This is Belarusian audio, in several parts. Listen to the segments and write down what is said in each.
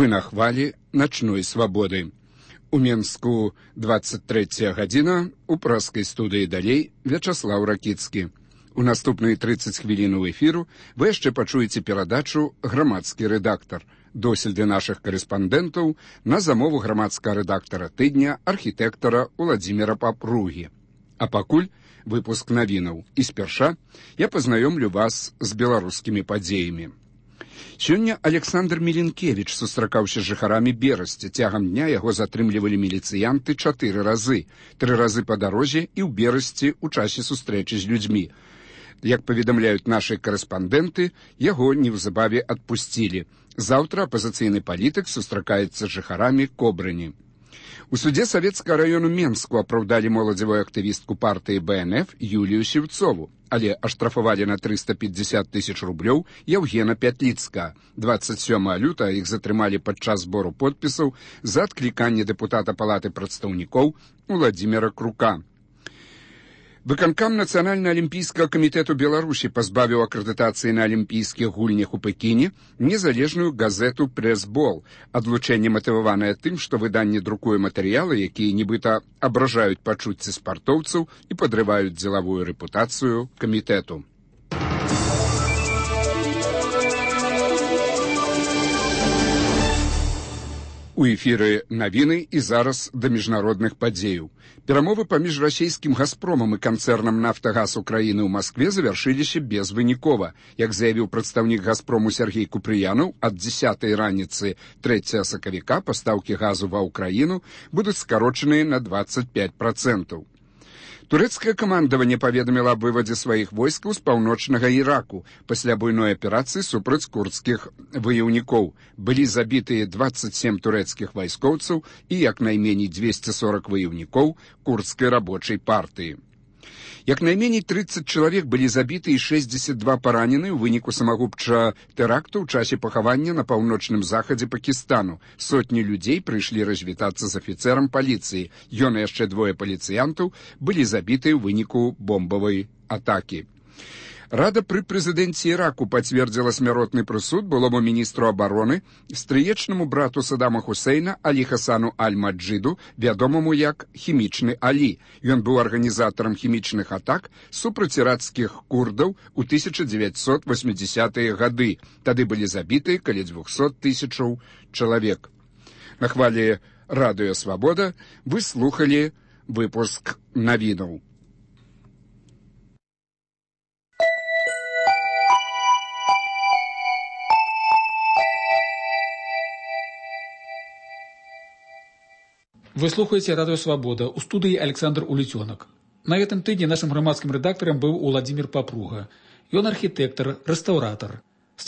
Вы на хвалі начной свабоды. У Менску 23 гадзіна, у праскай студыі далей Вячаслаў Ракіцкі. У наступныя 30 хвілінаў эфіру вы яшчэ пачуеце перадачу «Грамадскі рэдактар», досведы нашых карэспандэнтаў на замову грамадскага рэдактара тыдня архітэктара Уладзіміра Папругі. А пакуль выпуск навінаў. І спярша я пазнаёмлю вас з беларускімі падзеямі. Сёння Александр Міленкевіч сустракаўся з жыхарамі Берасці. Цягам дня яго затрымлівалі міліцыянты 4 разы. 3 разы па дарозе і ў Берасці ў часе сустрэчы з людзьмі. Як паведамляюць нашы карэспандэнты, яго неўзабаве адпусцілі. Заўтра апазіцыйны палітык сустракаецца з жыхарамі Кобрыні. У судзе Савецкага раёну Менску апраўдалі моладзевую актывістку партыі БНФ Юлію Сіўцову, але аштрафавалі на 350 000 рублёў Яўгена Пятліцка. 27 лютага іх затрымалі падчас збору подпісаў за адкліканне дэпутата Палаты прадстаўнікоў Уладзіміра Крука. Выканкам Нацыянальна-алімпійскага камітэту Беларусі пазбавіў акрэдытацыі на алімпійскіх гульнях у Пекіне незалежную газету «Прэс-бол». Адлучэнне матываванае тым, што выданне друкуе матэрыялы, якія нібыта абражаюць пачуцці спартоўцаў і падрываюць дзелавую рэпутацыю камітэту. У эфіры навіны і зараз да міжнародных падзеяў. Перамовы паміж расійскім «Газпромам» і канцэрнам «Нафтагаз Украіны» ў Маскве завяршыліся безвынікова. Як заявіў прадстаўнік «Газпрому» Сергей Купрыянаў, ад 10-й раніцы 3 сакавіка пастаўкі газу ва ўкраіну будуць скарочаныя на 25%. Турэцкае камандаванне паведаміла аб вывадзе сваіх войскаў з паўночнага Іраку пасля буйной аперацыі супраць курдскіх ваяўнікоў. Былі забітыя 27 турэцкіх вайскоўцаў і як найменей 240 ваяўнікоў курдскай рабочай партыі. Як найменей 30 чалавек былі забіты і 62 паранены ў выніку самагубчага тэракту ў часе пахавання на паўночным захадзе Пакістану. Сотні людзей прыйшлі развітацца з афіцэрам паліцыі. Ён і яшчэ 2 паліцыянтаў былі забіты ў выніку бомбавай атакі. Рада пры прэзідэнце Іраку пацвердзіла смяротны прысуд былому міністру абароны, стрыечнаму брату Садама Хусейна Алі Хасану Аль-Маджиду, вядомаму як хімічны Алі. Ён быў арганізатарам хімічных атак супраць іракскіх курдаў у 1980-е гады. Тады былі забітыя каля 200 000 чалавек. На хвалі Радыё Свабода вы слухалі выпуск навінаў. Вы слухаете «Радио Свобода». У студии Александр Улетенок. На этом тыдне нашим громадским редактором был Уладзімір Папруга. Он архитектор, реставратор. С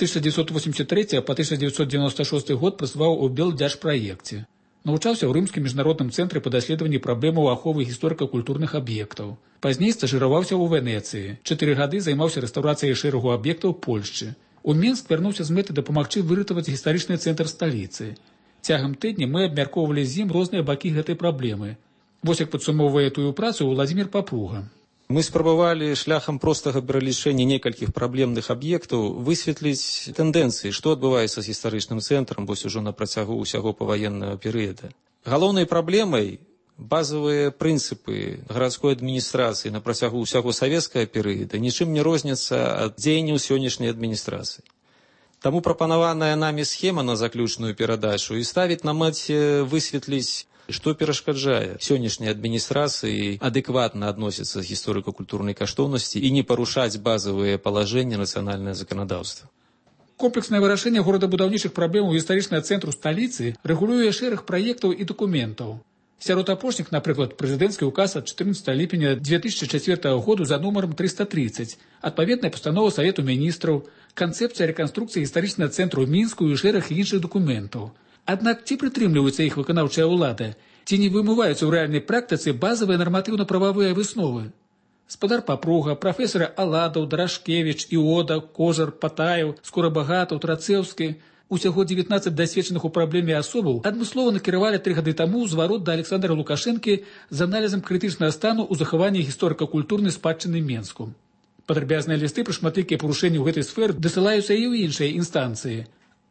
1983 по 1996 год працаваў у Белдзяржпраекце. Навучаўся ў Рымскім міжнародным цэнтры па даследаванні праблемаў аховы гісторыка-культурных аб'ектаў. Пазней стажыраваўся ў Венецыі. 4 гады займаўся рэстаўрацыяй шэрагу аб'ектаў Польшчы. У Менск вярнуўся з мэтай дапамагчы выратаваць гістарычны цэнтр сталіцы. Цягам тыдня мы абмяркоўвалі з ім розныя бакі гэтай праблемы. Вось як падсумоўвае тую працу Уладзімір Папруга. Мы спрабавалі шляхам простага пералічэння некалькіх праблемных аб'ектаў высветліць тэндэнцыі, што адбываецца з гістарычным цэнтрам вось ужо на працягу ўсяго паваеннага перыяда. Галоўнай праблемай базавыя прынцыпы гарадской адміністрацыі на працягу ўсяго савецкага перыяда нічым не розняцца ад дзеянняў сённяшняй адміністрацыі. Таму прапанаваная намі схема на заключную перадачу і ставіць на мэце высветліць, што перашкаджае сённяшняй адміністрацыі адэкватна адносіцца з гісторыка-культурнай каштоўнасці і не парушаць базавыя палажэнні нацыянальнае заканадаўства. Комплекснае вырашэнне горадабудаўнічых праблемаў гістарычнага цэнтру сталіцы рэгулюе шэраг праектаў і дакументаў. Сярод апошніх, напрыклад, прэзідэнцкі ўказ ад 14 ліпеня 2004 году за нумарам 330, адпаведная пастанова Савету міністраў, канцэпцыя рэканструкцыі гістарычнага цэнтру ў Мінску і шэраг іншых дакументаў. Аднак ці прытрымліваецца іх выканаўчая ўлада, ці не вымываюцца ў рэальнай практыцы базавыя нарматыўна-прававыя высновы? Спадар Папруга, прафесары Аладаў, Дарашкевіч, Іода, Кожар, Патаев, Скурабагатаў, Трацэўскі – усяго 19 дасведчаных у праблеме асобаў адмыслова накіравалі 3 гады таму зварот да Александра Лукашэнкі з аналізам крытычнага стану ў захаванні гісторыка-культурнай спадчыны Менску. Падрабязныя лісты пра шматлікія парушэнні ў гэтай сферы дасылаюцца і ў іншыя інстанцыі.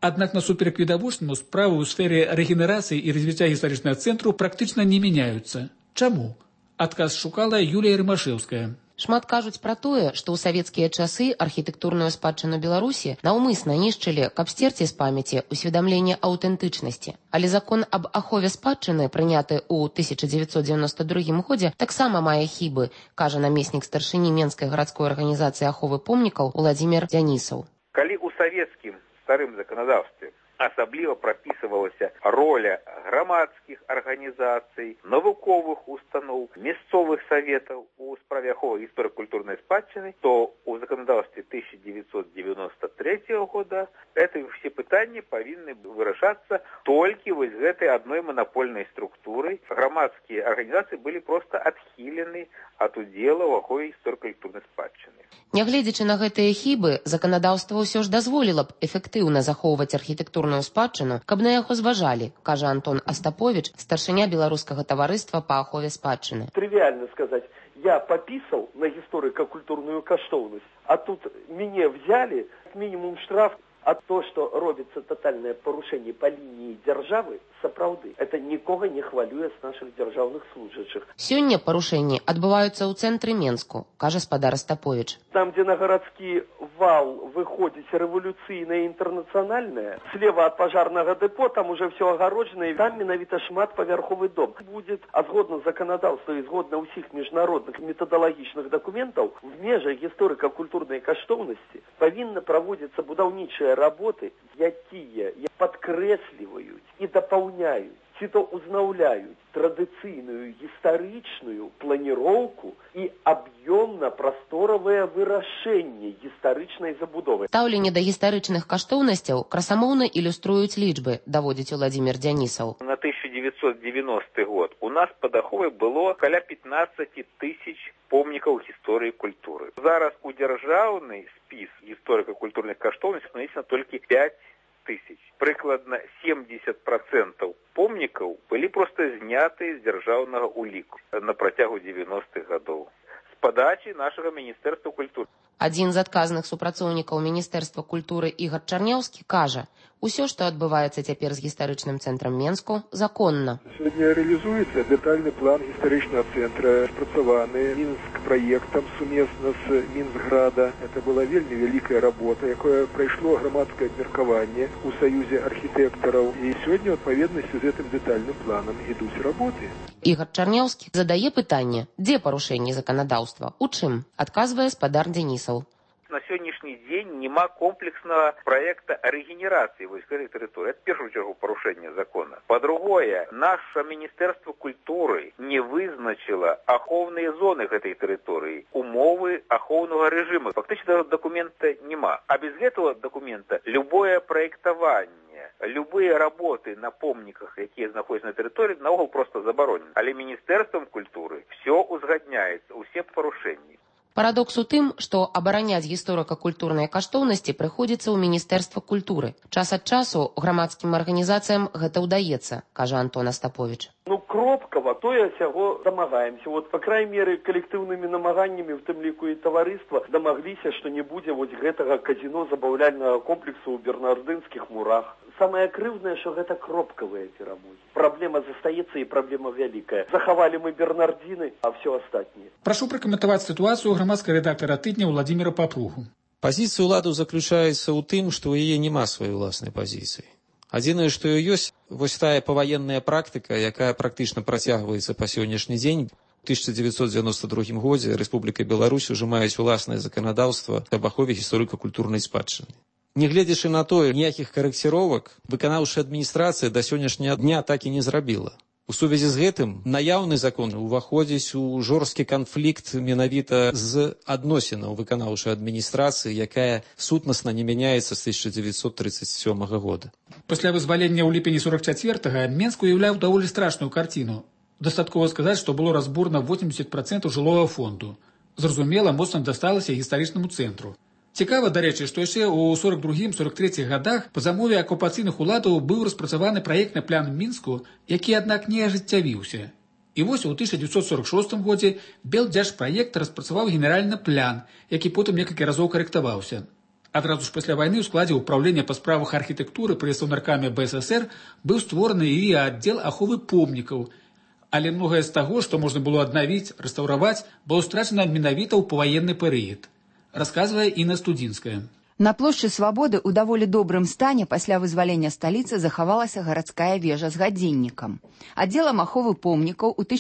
Аднак насуперак відавочнаму справы ў сферы рэгенерацыі і развіцця гістарычнага цэнтру практычна не мяняюцца. Чаму? Адказ шукала Юлія Рымашэўская. Шмат кажуць пра тое, што ў савецкія часы архітэктурную спадчыну Беларусі наўмысна нішчылі, каб сцерці з памяці ўсведамленне аўтэнтычнасці. Але закон аб ахове спадчыны, прыняты ў 1992 годзе, таксама мае хібы, кажа намеснік старшыні Менскай гарадской арганізацыі аховы помнікаў Уладзімір Дзянісаў. Калі ў савецкім старым заканадаўстве асабліва прапісвалася роля грамадскіх арганізацый, навуковых устаноў, мясцовых саветаў у справе аховы гісторыка-культурнай спадчыны, то ў заканадаўстве 1993 года это все пытанні павінны вырашацца толькі вось гэтай адной манапольнай структурай. Грамадскія арганізацыі былі проста адхілены ад удзела ў ахове гісторыка-культурнай спадчыны. Нягледзячы на гэтыя хібы, заканадаўства ўсё ж дазволіла б эфектыўна захоўваць архітэктурную спадчыну, каб на яго зважалі, кажа Антон Астапович, старшыня беларускага таварыства па ахове спадчыны. Трывіальна сказаць, я папісаў на гісторыка-культурную каштоўнасць, а тут мяне взяли, мінімум штраф, а то, што робіцца тотальнае парушэнне па лініі дзяржавы, сапраўды, это нікога не хвалюе з нашых дзяржаўных служачых. Сёння парушэнні адбываюцца ў цэнтры Менску, кажа спадар Астапович. Там, дзе на гарадскі вал выходзіць рэвалюцыйнае інтэрнацыянальнае, слева ад пажарнага дэпо, там уже все агароджана, і там менавіта шматпавярховы дом. Будет, а згодна заканадаўства і згодна ўсіх міжнародных метадалагічных дакументаў, в межах гісторыка-культурнай каштоўнасці павінна праводзіцца будаўнічыя работы, якія падкрэсліваюць і дапаўняюць, ці то узнаўляюць традыцыйную гістарычную планіроўку і аб'ёмна-прасторавае вырашэнне гістарычнай забудовы. Стаўленне да гістарычных каштоўнасцяў красамоўна ілюструюць лічбы, даводзіць Уладзімір Дзянісаў. На 1990 год у нас пад аховай было каля 15 тысяч помнікаў гісторыі культуры. Зараз у дзяржаўны спіс гісторыка-культурных каштоўнасцей нанесена толькі 5 тысяч. Прыкладна 70% помнікаў былі проста зняты з дзяржаўнага ўліку на працягу 90-х гадоў з падачы нашага міністэрства культуры. Адзін з адказных супрацоўнікаў Міністэрства культуры Ігар Чарняўскі кажа, усё, што адбываецца цяпер з гістарычным цэнтрам Менску, законна. Сёння рэалізуецца дэтальны план гістарычнага цэнтра, распрацаваны Мінск-праектам сумесна з Мінсграда. Это была вельмі вялікая работа, якое прайшло грамадскае абмеркаванне ў Саюзе архітэктараў. І сёння, у адпаведнасці з гэтым дэтальным планам, ідуць работы. Ігар Чарняўскі задае пытанне, дзе парушэнні заканадаўства, у чым, адказвае спадар Дзянісаў. На сённяшні дзень няма комплекснага праекта рэгенерацыі войсковых тэрыторый. Это в першую чаргу парушэнне закона. По-другое, наше Міністэрства культуры не вызначила ахоўныя зоны гэтай тэрыторыі, умовы ахоўнага рэжыму. Фактычна документа няма. А без гэтага документа любое праектаванне, любые работы на помніках, якія знаходзяцца на тэрыторыі, наогул просто забаронены. Але Міністэрствам культуры все узгадняецца, усе парушэнні. Парадокс у тым, што абараняць гісторыка-культурныя каштоўнасці прыходзіцца ў Міністэрства культуры. Час ад часу грамадскім арганізацыям гэта ўдаецца, кажа Антон Астапович. Кропкава тое сяго дамагаемся. Вот, по крайней мере, калектыўнымі намаганнямі, в тым ліку і таварыства, дамагліся, што не будзе вот гэтага казіно-забаўляльнага комплексу ў бернардынскіх мурах. Самае крыўднае, што гэта кропкавыя перамогі. Праблема застаецца і праблема вялікая. Захавалі мы бернардзіны, а все астатняе. Прашу пракаментаваць сітуацыю грамадскага рэдактара тыдня Уладзіміра Папругу. Пазіцыя ўладу заключаецца ў тым, што ў яе няма сваёй уласнай пазіцыі. Адзінае, што ёсць, вось тая паваенная практыка, якая практычна працягваецца па сённяшні дзень. У 1992 годзе Рэспубліка Беларусь ужо маюць уласнае заканадаўства аб ахове гісторыка-культурнай спадчыны. Нягледзячы на тое, ніякіх карэкціровак выканаўчая адміністрацыя да сённяшняга дня так і не зрабіла. У сувязі з гэтым наяўны закон уваходзіць у жорсткі канфлікт менавіта з адносінаў выканаўчай адміністрацыі, якая сутнасна не мяняецца з 1937 года. Пасля вызвалення ў ліпені 44-га Менск уяўляў даволі страшную карціну. Дастаткова сказаць, што было разбурана 80% жылога фонду. Зразумела, моцна дасталася гістарычнаму цэнтру. Цікава, дарэчы, што яшчэ ў 42-43 гадах па замове акупацыйных уладаў быў распрацаваны праектны план Мінску, які, аднак, не ажыццявіўся. І вось у 1946 годзе Белдзяржпраект распрацаваў генеральны план, які потым некалькі разоў карэктаваўся. Адразу ж пасля вайны ў складзе ўпраўлення па справах архітэктуры пры саўнаркаме БССР быў створаны і аддзел аховы помнікаў. Але многае з таго, што можна было аднавіць, рэстаўраваць, было страчана менавіта ў паваенны перыяд, расказвае Інна Студзінская. На плошчы Свабоды ў даволі добрым стане пасля вызвалення сталіцы захавалася гарадская вежа з гадзіннікам. Аддзелам аховы помнікаў у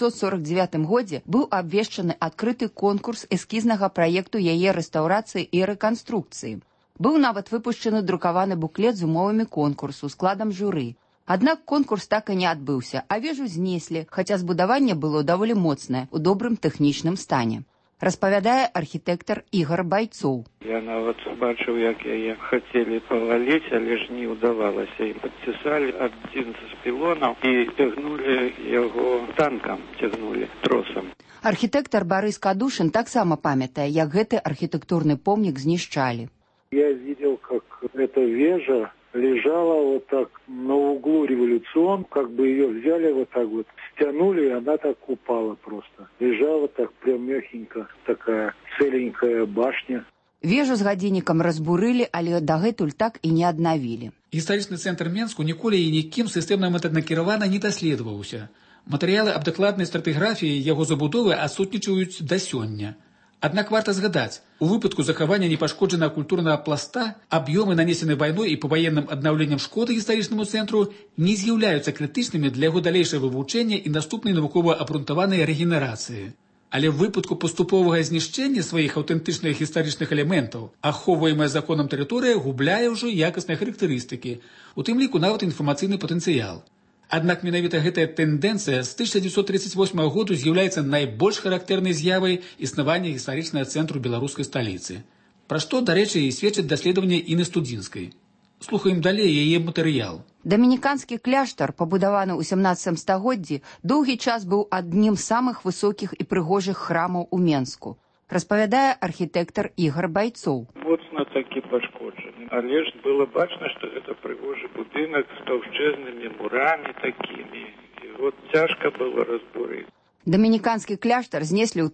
1949 годзе быў абвешчаны адкрыты конкурс эскізнага праекту яе рэстаўрацыі і рэканструкцыі. Быў нават выпушчаны друкаваны буклет з умовамі конкурсу, складам журы. Аднак конкурс так і не адбыўся, а вежу знеслі, хаця збудаванне было даволі моцнае, у добрым тэхнічным стане. Распавядае архітэктар Ігар Байцоў. Я нават бачыў, як яе хацелі паваліць, але ж не ўдавалася. І падцісалі адзін з пілонаў і цягнулі яго танкам, цягнулі тросам. Архітэктар Барыс Кадушын таксама памятае, як гэты архітэктурны помнік знішчалі. Я видел, как эта вежа лежала вот так на углу Революцион, как бы ее взяли вот так вот, стянули, и она так упала просто. Лежала так прям мягенько, такая целенькая башня. Вежу з гадзіннікам разбурылі, але дагэтуль так і не аднавілі. Гістарычны цэнтр Менску ніколі і нікім сістэмна мэтанакіравана не даследаваўся. Матэрыялы аб дакладнай стратыграфіі яго забудовы адсутнічаюць да сёння. Аднак варта згадаць, у выпадку захавання непашкоджанага культурнага пласта аб'ёмы, нанесеныя вайной і паваенным аднаўленнем шкоды гістарычнаму цэнтру, не з'яўляюцца крытычнымі для яго далейшае вывучэння і наступнай навукова абрунтаванай рэгенерацыі. Але в выпадку паступовага знішчэння сваіх аўтэнтычных гістарычных элементаў ахоўваемая законам тэрыторыя губляе ўжо якасныя характарыстыкі, у тым ліку нават інфармацыйны патэнцыял. Аднак менавіта гэтая тэндэнцыя з 1938 году з'яўляецца найбольш характэрнай з'явай існавання гістарычнага цэнтру беларускай сталіцы. Пра што, дарэчы, і сведчаць даследаванне Інны Студзінскай. Слухаем далей яе матэрыял. Дамініканскі кляштар, пабудаваны ў 17 стагоддзі, доўгі час быў адным з самых высокіх і прыгожых храмаў у Менску. Распавядае архітэктар Ігар Байцоў. Моцна такі пашкоджаны. Але ж было бачна, што гэта прыгожы будынак з таўшчэзнымі мурамі такімі. І вот цяжка было разбурыць. Дамініканскі кляштар знеслі ў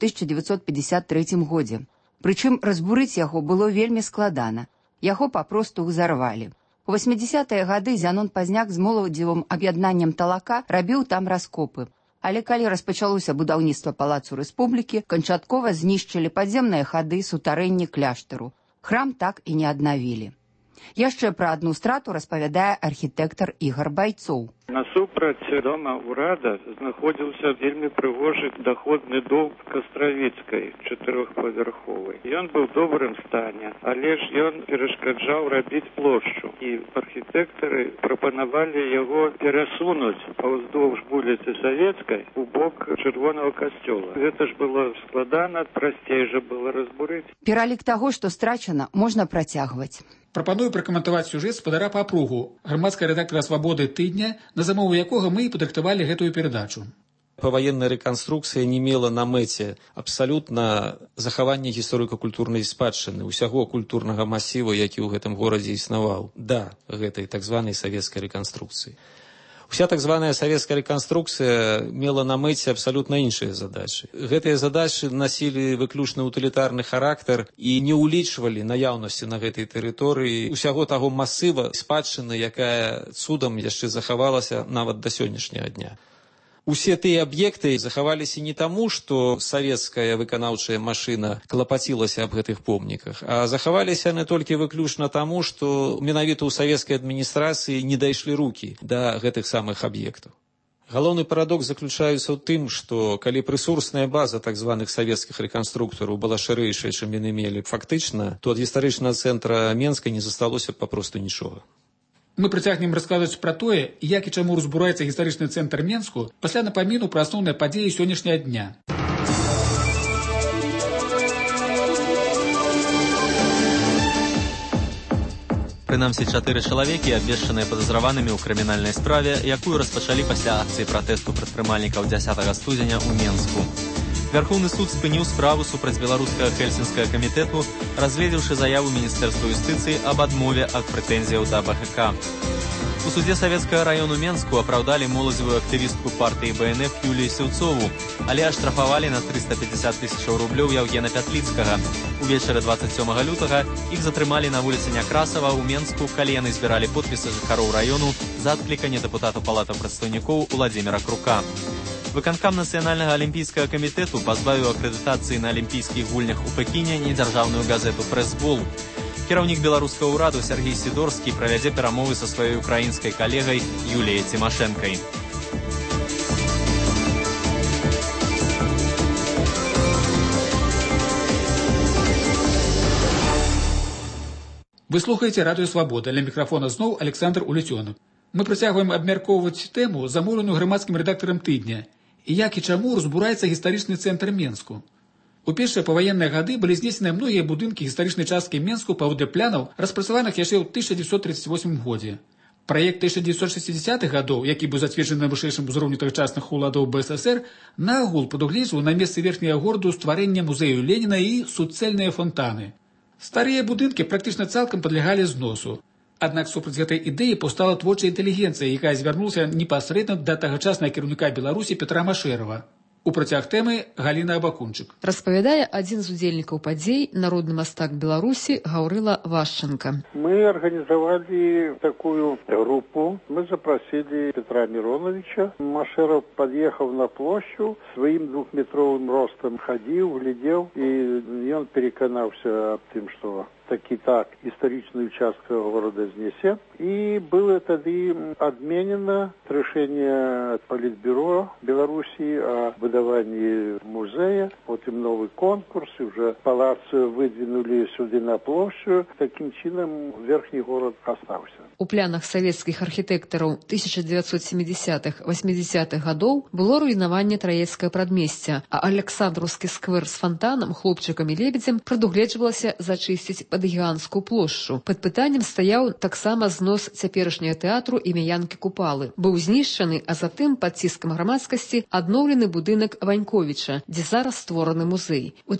1953 годзе. Прычым разбурыць яго было вельмі складана. Яго папросту ўзарвалі. У 80-е гады Зянон Пазняк з моладзевым аб'яднаннем Талака рабіў там раскопы. Але калі распачалося будаўніцтва Палацу Рэспублікі, канчаткова знішчылі падземныя хады, сутарэнні кляштару. Храм так і не аднавілі. Яшчэ пра адну страту распавядае архітэктар Ігар Байцоў. Насупраць дома ўрада знаходзіўся вельмі прыгожы даходны дом Кастравіцкай, 4-павярховы. Ён быў у добрым стане, але ж ён перашкаджаў рабіць плошчу. І архітэктары прапанавалі яго перасунуць паўздоўж вуліцы Савецкай у бок Чырвонага касцёла. Гэта ж было складана, прасцей жа было разбурыць. Пералік таго, што страчана, можна працягваць. Прапаную пракаментаваць сюжэт спадара Папругу, грамадская рэдактара «Свабоды» тыдня, на замову якога мы і падрыхтавалі гэтую перадачу. Паваенная рэканструкцыя не мела на мэце абсалютна захаванне гісторыка-культурнай спадчыны, усяго культурнага масіву, які ў гэтым горадзе існаваў, да гэтай так званай савецкай рэканструкцыі. Уся так званая савецкая рэканструкцыя мела на мэце абсалютна іншыя задачы. Гэтыя задачы насілі выключна утылітарны характар і не ўлічвалі наяўнасці на гэтай тэрыторыі усяго таго масыва спадчыны, якая цудам яшчэ захавалася нават да сённяшняга дня. Усе тыя аб'екты захаваліся не таму, што савецкая выканаўчая машына клапацілася аб гэтых помніках, а захаваліся яны толькі выключна таму, што менавіта ў савецкай адміністрацыі не дайшлі рукі да гэтых самых аб'ектаў. Галоўны парадокс заключаецца ў тым, што калі рэсурсная база так званых савецкіх рэканструктараў была шырэйшая, чым яны мелі фактычна, то ад гістарычнага цэнтра Менска не засталося папросту нічога. Мы працягнем расказваць пра тое, як і чаму разбураецца гістарычны цэнтр Менску пасля напаміну пра асноўныя падзеі сённяшняга дня. Прынамсі 4 чалавекі, абвешчаныя падазраванымі ў крымінальнай справе, якую распачалі пасля акцыі пратэсту прадпрымальнікаў 10 студзеня ў Менску. Вярхоўны суд спыніў справу супраць беларускага хельсінскага камітэту, разгледзеўшы заяву Міністэрства юстыцыі аб адмове ад прэтэнзіяў да БГК. У суде Савецкага району Менску апраўдалі моладзевую актывістку партыі БНФ Юлію Сеўцову, але аштрафавалі на 350 000 рублёў Яўгена Пятліцкага. Увечары 27 лютага іх затрымалі на вуліцы Някрасава ў Менску, калі яны збіралі подпісы жыхароў раёну за адкліканне дэпутата Палаты прадстаўнікоў Уладзіміра Крука. Выканкам Нацыянальнага алімпійскага камітэту пазбавіў акрэдытацыі на алімпійскіх гульнях у Пекіне недзяржаўную газету «Прэс-бол». Кіраўнік беларускага ўраду Сергей Сідорскі правядзе перамовы са сваёй украінскай калегай Юліяй Цімашэнкай. Вы слухаеце радыё «Свабода». Ля мікрафона зноў Александр Улецёнак. Мы працягваем абмяркоўваць тэму, замоўленую грамадскім рэдактарам тыдня, і як і чаму разбураецца гістарычны цэнтр Менску. У першыя паваенныя гады былі знесены многія будынкі гістарычнай часткі Менску паводле планаў, распрацаваных яшчэ ў 1938 годзе. Праект 1960-х гадоў, які быў зацверджаны на вышэйшым узроўні тагачасных уладаў БССР, наогул прадугледжваў на месцы верхняга гораду стварэнне музею Леніна і суцэльныя фонтаны. Старыя будынкі практычна цалкам падлягалі зносу. Аднак супраць гэтай ідэі паўстала творчая інтэлігенцыя, якая звярнулася непасрэдна да тагачаснага кіраўніка Беларусі Петра Машэрава. У працяг тэмы Галіна Абакунчык. Распавядае адзін з удзельнікаў падзей, народны мастак Беларусі Гаўрыла Вашченко. Мы организовали такую группу. Мы запросили Петра Мироновича. Машеров подъехал на площадь, своим 2-метровым ростом ходил, глядел, и он переконался об том, что так историчный участок города знесе. И было тогда отменено решение Политбюро Беларуси о выдавании музея. Потом новый конкурс, и уже палац выдвинули сюда на площадь. Таким чином верхний город остался. У планах савецкіх архітэктараў 1970-80-х гадоў было руйнаванне Траецкае прадмесця, а Александраўскі сквер з фонтанам, хлопчыкам і лебедзем прадугледжвалася зачысціць пад гіганцкую плошчу. Пад пытаннем стаяў таксама знос цяперашняга тэатру імя Янкі Купалы. Быў знішчаны, а затым пад ціскам грамадскасці адноўлены будынак Ваньковіча, дзе зараз створаны музей. У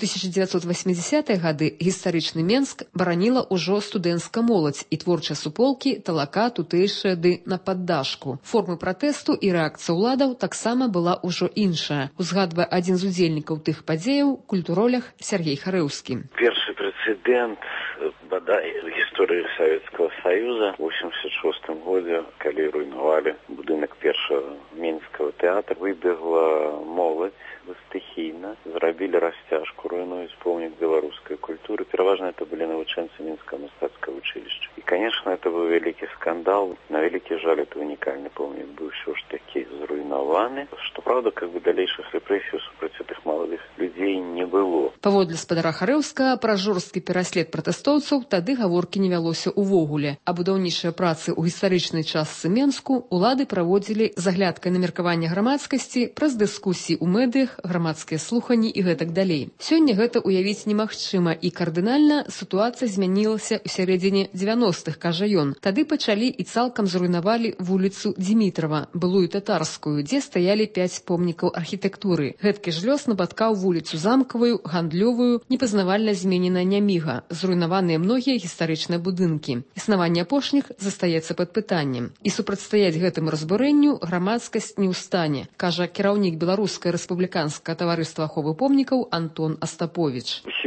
1980-е гады гістарычны Менск бараніла ўжо студэнцкая моладзь і творчыя суполкі талака тутэйшая ды на паддашку. Формы пратэсту і рэакцыя ўладаў таксама была ўжо іншая. Узгадвае адзін з удзельнікаў тых падзеяў, культуролог Сергей Харэўскі. Першы прэцэдэнт бадай в гісторыі Савецкага Саюза ў 86 годзе, калі руйнавалі будынак першага мінскага тэатра, выбегла моладзь стыхійна, зрабілі расцяжку, руйнуюць помнік беларускай культуры. Пераважна это былі навучэнцы Мінскага мастацкага училища. И, конечно, это был великий скандал. На великий жаль, это уникальный помнік был все ж таки зруйнованы. Что правда, как бы далейших репрессий супраць этих молодых людей не было. Паводле спадара Харэўскага, пра жорсткі пераслед пратэстоўцаў тады гаворкі не вялося ўвогуле. А будаўнічыя працы ў гістарычнай частцы Менску улады праводзілі з аглядкай на меркаванне грамадскасці, праз дыскусіі ў медыях, грамадскія слуханні і гэтак далей. Сёння гэта ўявіць немагчыма, і кардынальна сітуацыя змянілася ў сярэдзіне 90-х, кажа ён. Тады пачалі і цалкам зруйнавалі вуліцу Дмітрава, былую татарскую, дзе стаялі 5 помнікаў архітэктуры. Гэткі ж лёс напаткаў вуліцу Замкавую, Гандлёвую, непазнавальна зменена Няміга, зруйнаваныя многія гістарычныя будынкі. Існаванне апошніх застаецца пад пытаннем. І супрацьстаяць гэтаму разбурэнню грамадскасць не ў стане, кажа кіраўнік Беларускай рэспубліканскага таварыства аховы помнікаў Антон Астапович. У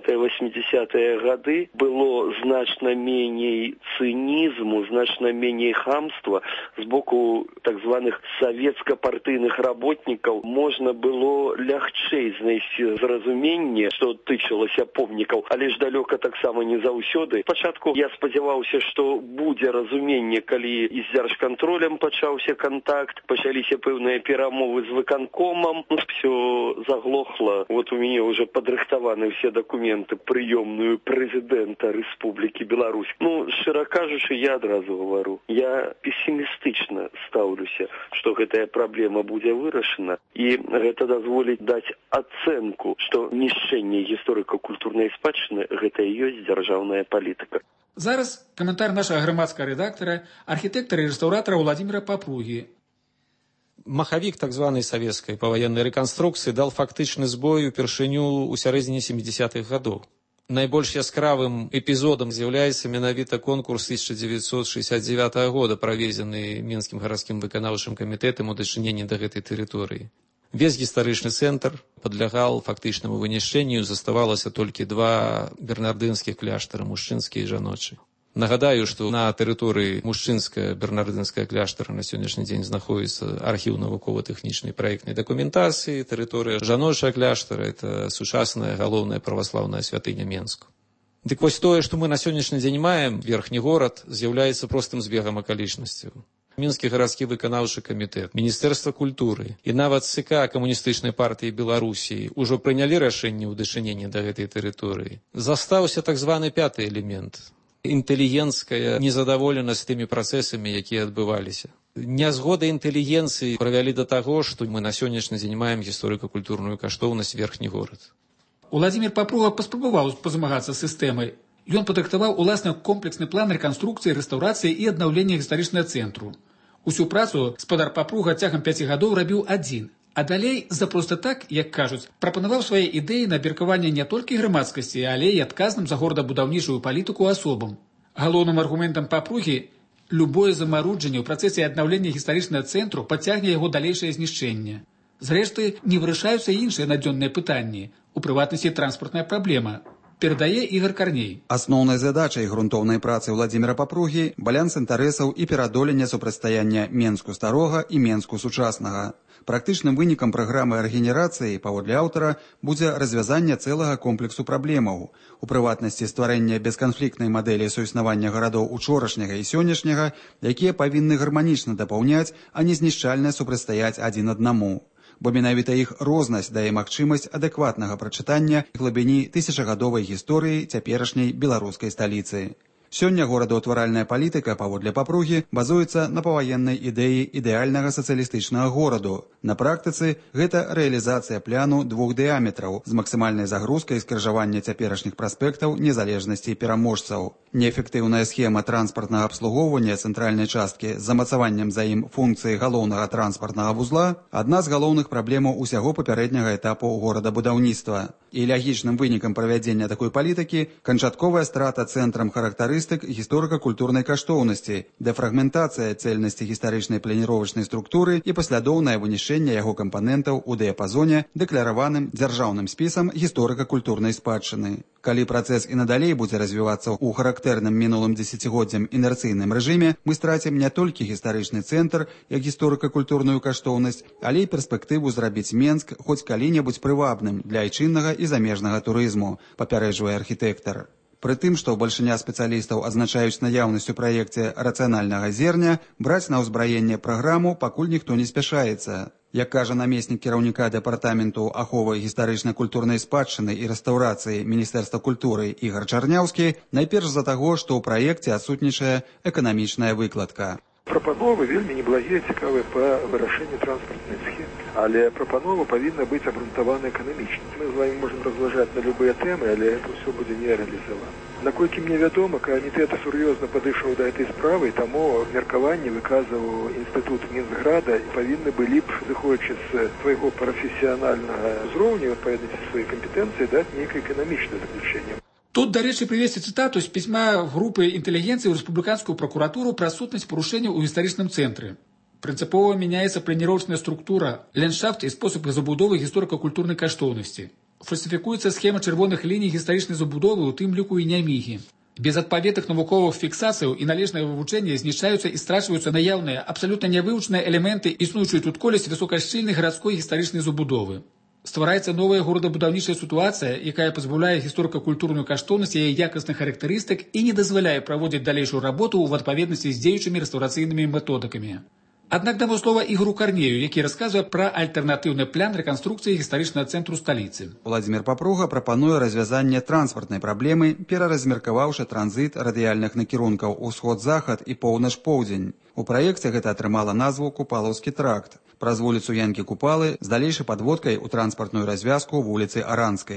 70-80-е гады было значна меней цынізму, значна меней хамства з боку так званых савецка-партыйных работнікаў. Можна было лягчэй знайсці зразуменне, што тычылася помнікаў, але ж далёка таксама не заўсёды. Спачатку я спадзяваўся, што будзе разуменне, калі і з дзяржкантролем пачаўся кантакт, пачаліся пэўныя перамовы з выканкомам, все заглохло. Вот у меня уже подрыхтованы все документы приемную президента Республики Беларусь. Ну, широко кажучи, я одразу говорю, я пессимистично ставлюся, что гэтая проблема будет вырашена, и это дазволить дать оценку, что нішчэнне гісторыка-культурнай спадчыны гэта і ёсць дзяржаўная палітыка. Зараз каментар нашага грамадскага рэдактара, архітэктара і рэстаўратара Уладзіміра Папругі. Махавік так званай савецкай паваеннай рэканструкцыі дал фактычны збой упершыню ў сярэдзіне 70-х гадоў. Найбольш яскравым эпізодам з'яўляецца менавіта конкурс 1969 года, праведзены Мінскім гарадскім выканаўчым камітэтам у дачыненні да гэтай тэрыторыі. Весь гістарычны цэнтр падлягаў фактычнаму вынішчэнню, заставалася толькі 2 бернардынскіх кляштара, мужчынскі і жаночы. Нагадаю, што на тэрыторыі мужчынская бернардынская кляштара на сённяшні дзень знаходіцца архіў навукова-тэхнічнай праектнай дакументацыі, тэрыторыя жаночая кляштара – это сучасная галоўная праваслаўная святыня Менску. Дык вось тое, што мы на сённяшні дзень маем, верхні горад, з'яўляецца простым збегам акалічнасцяў. Мінскі гарадскі выканаўчы камітэт, Міністэрства культуры і нават ЦК Камуністычнай партыі Беларусі ўжо прынялі рашэнне ў дачыненні да гэтай тэрыторыі. Застаўся так званы 5-й элемент – інтэлігенцкая незадаволенасць тымі працэсамі, якія адбываліся. Нязгода інтэлігенцыі прывялі да таго, што мы на сённяшні дзень маем гісторыка-культурную каштоўнасць верхні горад. Уладзімір Папруга паспрабаваў пазмагацца з сістэмай. Ён падрыхтаваў уласны комплексны план рэканструкцыі, рэстаўрацыі і аднаўлення гістарычнага цэнтру. Усю працу спадар Папруга цягам 5 гадоў рабіў адзін, а далей за проста так, як кажуць, прапанаваў свае ідэі на абмеркаванне не толькі грамадскасці, але і адказным за горадабудаўнічую палітыку асобам. Галоўным аргументам Папругі любое замаруджанне ў працэсе аднаўлення гістарычнага цэнтру падцягне яго далейшае знішчэнне. Зрэшты, не вырашаюцца іншыя надзённыя пытанні, у прыватнасці транспартная праблема. Перадае Ігор Карней. Асноўнай задачай грунтоўнай працы Уладзіміра Папругі баланс інтарэсаў і пераадоленне супрацьстаяння Менску старога і Менску сучаснага. Практычным вынікам праграмы рэгенерацыі, паводле аўтара, будзе развязанне цэлага комплексу праблемаў. У прыватнасці стварэння бесканфліктнай мадэлі суіснавання гарадоў учорашняга і сённяшняга, якія павінны гарманічна дапаўняць, а не знішчальна супрацьстаяць адзін аднаму. Бо менавіта іх рознасць дае магчымасць адэкватнага прачытання глыбіні тысячагадовай гісторыі цяперашняй беларускай сталіцы. Сёння горадаўтваральная палітыка, паводле Папругі, базуецца на паваеннай ідэі ідэальнага сацыялістычнага гораду. На практыцы гэта рэалізацыя пляну 2 дыяметраў з максімальнай загрузкай скрыжавання цяперашніх праспектаў незалежнасці і пераможцаў. Неэфектыўная схема транспартнага абслугоўвання цэнтральнай часткі з замацаваннем за ім функцыі галоўнага транспартнага вузла – адна з галоўных праблемаў усяго папярэдняга этапу горадабудаўніцтва. І лягічным вынікам правядзення такой палітыкі – канчатковая страта цэнтрам характарыстык гісторыка-культурнай каштоўнасці, дэфрагментацыя цэльнасці гістарычнай планіровачнай структуры і паслядоўнае вынішчэнне яго кампанентаў у дыяпазоне, дэклараваным дзяржаўным спісам гісторыка-культурнай спадчыны. Калі працэс і надалей будзе развівацца ў характэрным мінулым дзесяцігоддзям інерцыйным рэжыме, мы страцім не толькі гістарычны цэнтр, як гісторыка-культурную каштоўнасць, але і перспектыву зрабіць Менск хоць калі-небудзь прывабным для айчыннага і замежнага турызму, папярэджвае архітэктар. Пры тым, што бальшыня спецыялістаў адзначаюць наяўнасць у праекце рацыянальнага зерня, браць на ўзбраенне праграму пакуль ніхто не спяшаецца. Як кажа намеснік кіраўніка дэпартаменту аховы гістарычна-культурнай спадчыны і рэстаўрацыі Міністэрства культуры Ігар Чарняўскі, найперш з-за таго, што ў праекце адсутнічае эканамічная выкладка. Прапановы вельмі неблагія, цікавыя па вырашэнню транспартнай схемы, але прапанова павінна быць абгрунтавана эканамічна. Мы з вами можам разважаць на любыя тэмы, але гэта ўсё будзе не рэалізавана. Наколькі мне вядома, камітэт сур'ёзна падышоў да гэтай справы, таму меркаванне выказваў інстытут Мінсграда і павінны былі б, зыходзячы з свайго прафесіянальнага ўзроўню, адпаведнасці сваёй кампетэнцыі, даць нейкае эканамічнае заключэнне. Тут, дарэчы, прывесці цытату з пісьма групы інтэлігенцыі ў рэспубліканскую пракуратуру пра сутнасць парушэнняў у гістарычным цэнтры. Прынцыпова мяняецца планіровачная структура, ландшафт і спосаб забудовы гісторыка-культурнай каштоўнасці. Фальсіфікуецца схема чырвоных ліній гістарычнай забудовы, у тым ліку і нямігі. Без адпаведных навуковых фіксацыяў і належнае вывучэння знішчаюцца і страчваюцца наяўныя, абсалютна нявывучаныя элементы існуючай тут колісь высокашчыльнай гарадской гістарычнай забудовы. Ствараецца новая горадабудаўнічая сітуацыя, якая пазбаўляе гісторыка-культурную каштоўнасць яе якасных характарыстык і не дазваляе праводзіць далейшую работу ў адпаведнасці з дзеючымі рэстаўрацыйнымі методыкамі. Аднак дамо слова Ігору Карнею, які расказвае пра альтэрнатыўны план рэканструкцыі гістарычнага цэнтру сталіцы. Уладзімір Папруга прапануе развязанне транспартнай праблемы, пераразмеркаваўшы транзіт радыяльных накірункаў усход-захад і поўнач-поўдзень. У праекце гэта атрымала назву Купалаўскі тракт. Праз вуліцу Янкі Купалы з далейшай падводкай у транспартную развязку вуліцы Аранскай.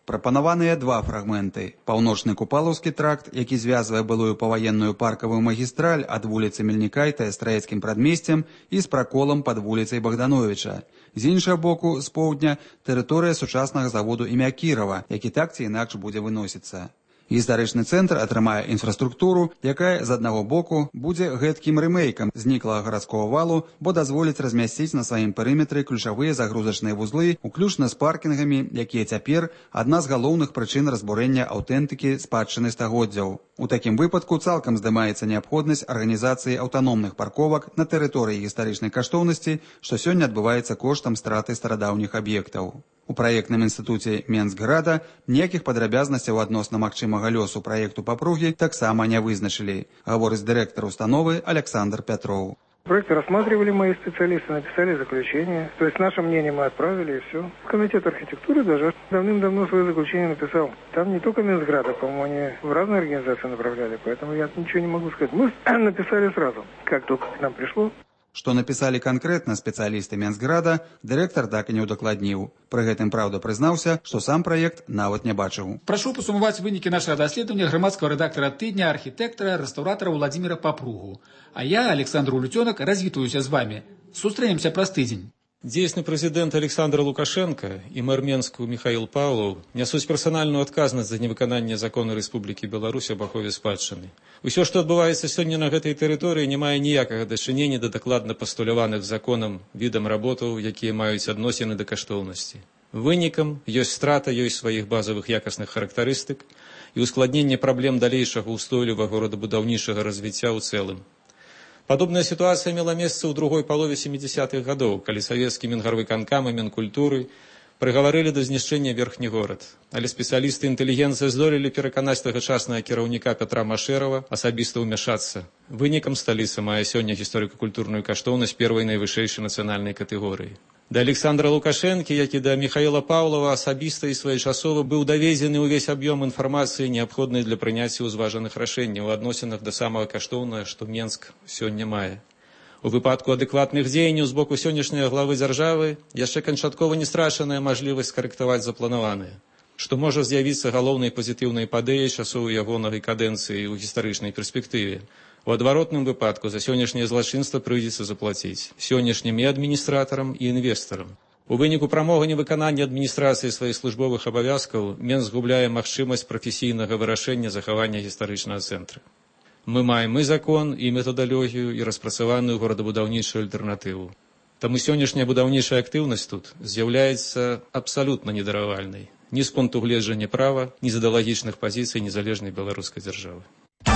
Прапанаваныя два фрагменты. Паўночны Купалаўскі тракт, які звязвае былую паваенную паркавую магістраль ад вуліцы Мельнікайта з Траецкім прадмесцем і з праколам пад вуліцай Богдановича. З іншага боку, з поўдня, тэрыторыя сучаснага заводу імя Кірова, які так ці інакш будзе выносіцца. Гістарычны цэнтр атрымае інфраструктуру, якая з аднаго боку будзе гэткім рэмейкам зніклага гарадскога валу, бо дазволіць размясціць на сваім перыметры ключавыя загрузачныя вузлы, уключна з паркінгамі, якія цяпер адна з галоўных прычын разбурэння аўтэнтыкі спадчыны стагоддзяў. У такім выпадку цалкам здымаецца неабходнасць арганізацыі аўтаномных парковак на тэрыторыі гістарычнай каштоўнасці, што сёння адбываецца коштам страты старадаўніх аб'ектаў. У праектным інстытуце Менскграда ніякіх падрабязнасцяў адносна магчымага лёсу праекту папругі таксама не вызначылі, гаворыць дырэктар установы Александр Пятров. Проект рассматривали мои специалисты, написали заключение. То есть наше мнение мы отправили, и все. Комитет архитектуры даже давным-давно свое заключение написал. Там не только Менсграда, по-моему, они в разные организации направляли, поэтому я ничего не могу сказать. Мы написали сразу, как только к нам пришло. Што напісалі канкрэтна спецыялісты Менсграда, дырэктар так і не ўдакладніў. Пры гэтым, праўда, прызнаўся, што сам праект нават не бачыў. Прашу пасумаваць вынікі нашага даследавання грамадскага рэдактара тыдня, архітэктара, рэстаўратара Владзіміра Папругу. А я, Александр Улюцёнак, развітваюся з вамі. Сустрэнемся праз тыдзень. Дзейсны прэзідэнт Александр Лукашенко і мэр Менску Михаил Павлов нясуць персанальную адказнасць за невыкананне закона Рэспублікі Беларусь об ахове спадчыны. Усё, што адбываецца сёння на гэтай тэрыторыі, не мае ніякага дачынення да дакладна пастуляваных законам відам работаў, якія маюць адносіны да каштоўнасці. Вынікам ёсць страта ёсць сваіх базавых якасных характарыстык і ускладненне праблем далейшага устойлівага горадабудаўнічага развіцця ў цэлым. Падобная сітуацыя мела месца ў другой палове 70-х гадоў, калі савецкі Мінгарвыканкам і Мінкультуры прыгаварылі да знішчэння верхні горад. Але спецыялісты інтэлігенцыі здолелі пераканаць тагачаснага кіраўніка Пятра Машэрава асабіста ўмяшацца. Вынікам сталіца мае сёння гісторыка-культурную каштоўнасць первай найвышэйшай нацыянальнай катэгорыі. Да Александра Лукашэнкі, як і да Михаила Павлова, асабіста і своечасова быў даведзены ўвесь аб'ём інфармацыі, неабходнай для прыняцця ўзважаных рашэнняў у адносінах да самага каштоўнага, што Менск сёння мае. У выпадку адэкватных дзеянняў з боку сённяшняй главы дзяржавы яшчэ канчаткова не страчаная мажлівасць скарэктаваць запланаванае, што можа з'явіцца галоўнай пазітыўнай падэяй часоў ягонай кадэнцыі ў гістарычнай перспектыве. У адваротным выпадку за сённяшняе злачынства прыйдзецца заплаціць сённяшнім і адміністратарам, і інвестарам. У выніку прамога невыканання адміністрацыі сваіх службовых абавязкаў Менск губляе магчымасць прафесійнага вырашэння захавання гістарычнага цэнтра. Мы маем і закон, і метадалогію, і распрацаваную горадабудаўнічую альтэрнатыву. Таму сённяшняя будаўнічая актыўнасць тут з'яўляецца абсалютна недаравальнай ні з пункту гледжання права, ні з ідэалагічных пазіцый незалежнай беларускай дзяржавы.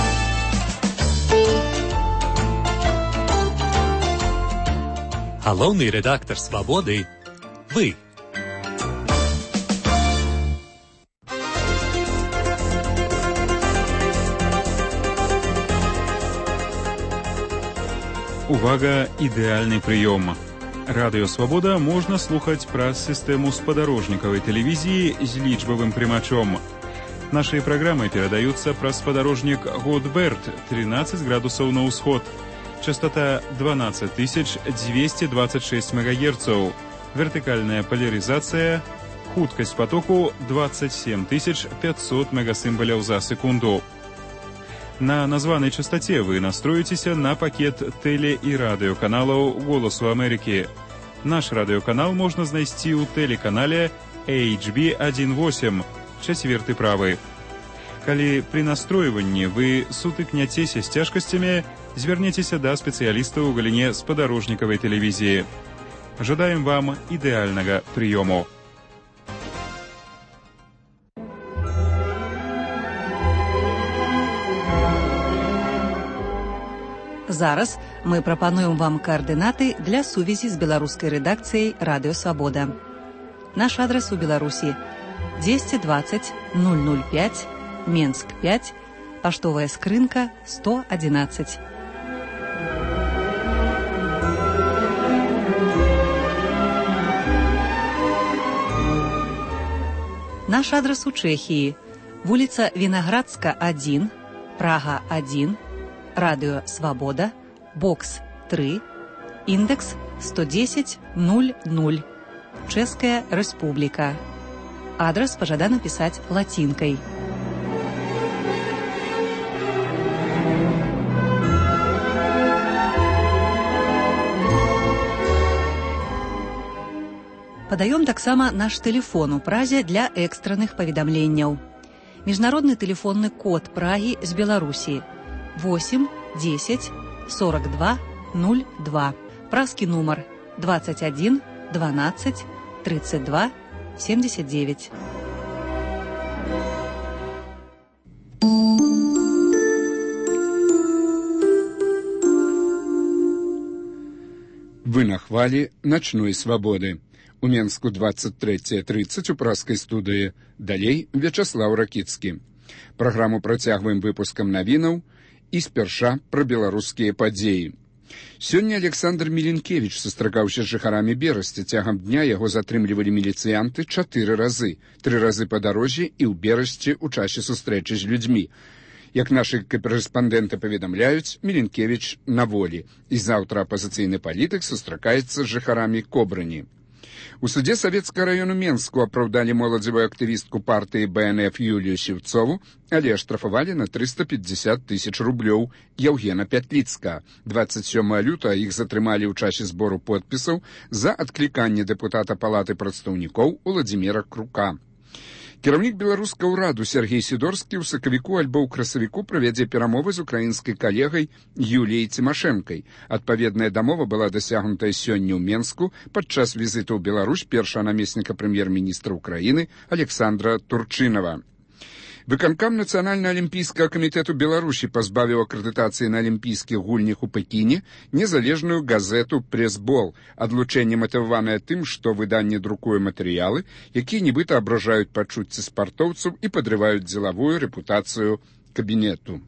Галоўны рэдактар «Свабоды» – вы. Увага, ідэальны прыём. Радыё «Свабода» можна слухаць праз сістэму спадарожнікавай тэлевізіі з лічбавым прымачом. Нашыя праграмы перадаюцца праз спадарожнік Годберт 13 градусаў на ўсход. Частота 12226 МГц, вертыкальная поляризация, хуткасць потоку 27500 мегасімбаляў за секунду. На названай частоце вы настроіцеся на пакет тэле- і радыёканалаў «Голасу Амерыкі». Наш радыёканал можна знайсці ў тэлеканале HB18, 4 правы. Калі пры настройванні вы сутыкняцеся з цяжкасцямі, звярніцеся да спецыяліста ў галіне спадарожнікавай тэлевізіі. Жадаем вам ідэальнага прыёму. Зараз мы прапануем вам координаты для сувязі з беларускай рэдакцыяй «Радыё Свабода». Наш адрес у Беларусі 220 005, Менск 5, паштовая скрынка 111. Наш адрес у Чэхіі. Вуліца Вінаградска, 1, Прага, 1, Радыё Свабода, бокс 3, індекс 110 00, Чэшская Рэспубліка. Адрас пажадана пісаць лацінкай. Падаём таксама наш тэлефон у Празе для экстранных паведамленняў. Міжнародны тэлефонны код Прагі з Беларусі 8 10 42 02. Празкі нумар 21 12 32 79. Вы на хвалі начной свабоды. У Менску 23:30 у пражскай студыі. Далей Вячаслаў Ракіцкі. Праграму працягваем выпускам навінаў і спярша пра беларускія падзеі. Сёння Александр Міленкевіч сустракаўся з жыхарамі Берасці. Цягам дня яго затрымлівалі міліцыянты 4 разы. 3 разы па дарозе і ў Берасці ў часе сустрэчы з людзьмі. Як нашы корэспандэнты паведамляюць, Міленкевіч на волі. І заўтра апазіцыйны палітык сустракаецца з жыхарамі Кобрані. У суде Савецкага району Менску апраўдалі моладзевую актывістку партыі БНФ Юлію Сіўцову, але аштрафавалі на 350 000 рублёў Яўгена Пятліцка. 27 лютага іх затрымалі ў часе збору подпісаў за адкліканне дэпутата Палаты прадстаўнікоў Уладзіміра Крука. Кіраўнік беларускага ўраду Сергей Сідорскі ў сакавіку альбо ў красавіку правядзе перамовы з украінскай калегай Юліяй Цімашэнкай. Адпаведная дамова была дасягнутая сёння ў Менску падчас візіту ў Беларусь першага намесніка прэм'ер-міністра ўкраіны Александра Турчынава. Выканкам Нацыянальна-алімпійскага камітэту Беларусі пазбавіў акрэдытацыі на алімпійскіх гульнях у Пекіне незалежную газету «Прэсбол». Адлучэнне матываванае тым, што выданне друкуе матэрыялы, якія нібыта абражаюць пачуцці спартоўцаў і падрываюць дзелавую рэпутацыю кабінету.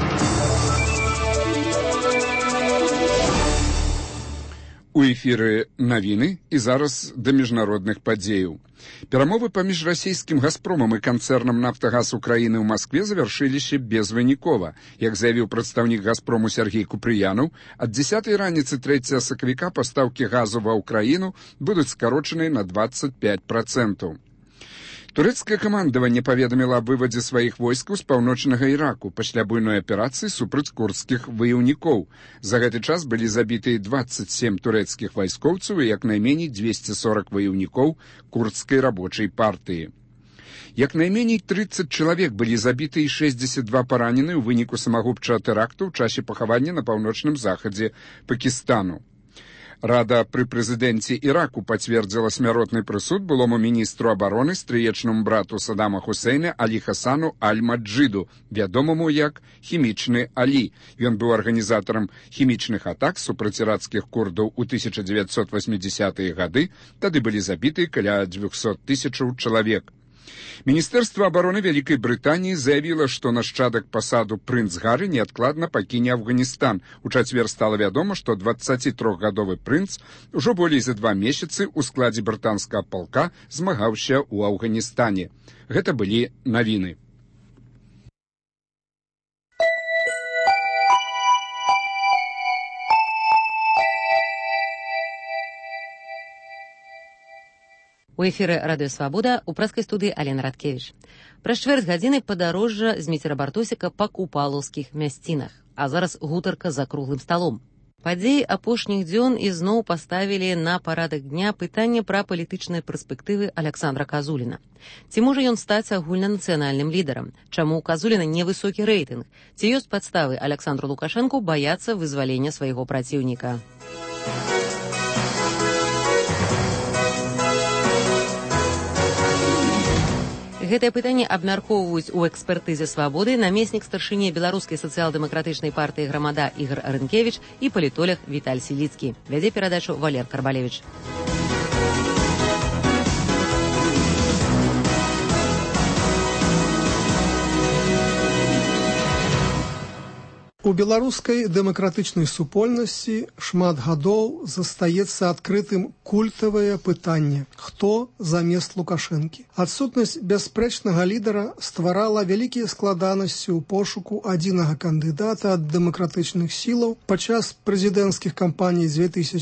У эфіры навіны і зараз да міжнародных падзеяў. Перамовы паміж расійскім «Газпромам» і канцэрнам «Нафтагаз Украіны» ў Маскве завяршыліся безвынікова. Як заявіў прадстаўнік «Газпрому» Сергей Купрыянаў, ад 10-й раніцы 3 сакавіка пастаўкі газу ва ўкраіну будуць скарочаныя на 25%. Турэцкае камандаванне паведаміла аб вывадзе сваіх войскаў з паўночнага Іраку пасля буйной аперацыі супраць курдскіх ваяўнікоў. За гэты час былі забітыя 27 турэцкіх вайскоўцаў і як найменей 240 ваяўнікоў курдскай рабочай партыі. Як найменей 30 чалавек былі забіты і 62 паранены ў выніку самагубчага тэракту ў часе пахавання на паўночным захадзе Пакістану. Рада пры прэзідэнце Іраку пацвердзіла смяротны прысуд былому міністру абароны стрыечнаму брату Садама Хусейна Алі Хасану Аль-Маджиду, вядомаму як хімічны Алі. Ён быў арганізатарам хімічных атак супраць іракскіх курдаў у 1980-е гады, тады былі забіты каля 200 000 чалавек. Міністэрства абароны Вялікай Брытаніі заявіла, што нашчадак пасаду прынц Гары неадкладна пакіне Афганістан. У чацвер стала вядома, што 23-гадовы прынц ужо болей за 2 месяцы ў складзе брытанскага палка змагаўся ў Афганістане. Гэта былі навіны. У эфіры «Радыё Свабода» у пражскай студыі Алена Радкевіч. Праз чвэрць гадзіны падарожжа з Міцера Бартосіка па купалаўскіх мясцінах. А зараз гутарка за круглым сталом. Падзеі апошніх дзён ізноў паставілі на парадак дня пытанне пра палітычныя перспектывы Аляксандра Казуліна. Ці можа ён стаць агульнанацыянальным лідарам? Чаму ў Казуліна невысокі рэйтынг? Ці ёсць падставы Аляксандру Лукашэнку баяцца вызвалення свайго праціўніка? Гэтае пытанне абмяркоўваюць у экспертызе «Свабоды» намеснік старшыні беларускай сацыял-дэмакратычнай партыі «Грамада» Ігар Рынкевіч і палітолог Віталь Сіліцкі. Вядзе перадачу Валер Карбалевіч. У У беларускай дэмакратычнай супольнасці шмат гадоў застаецца адкрытым культавае пытанне: хто замест Лукашэнкі? Адсутнасць бясспрэчнага лідара стварала вялікія складанасці ў пошуку адзінага кандыдата ад дэмакратычных сілаў падчас прэзідэнцкіх кампаній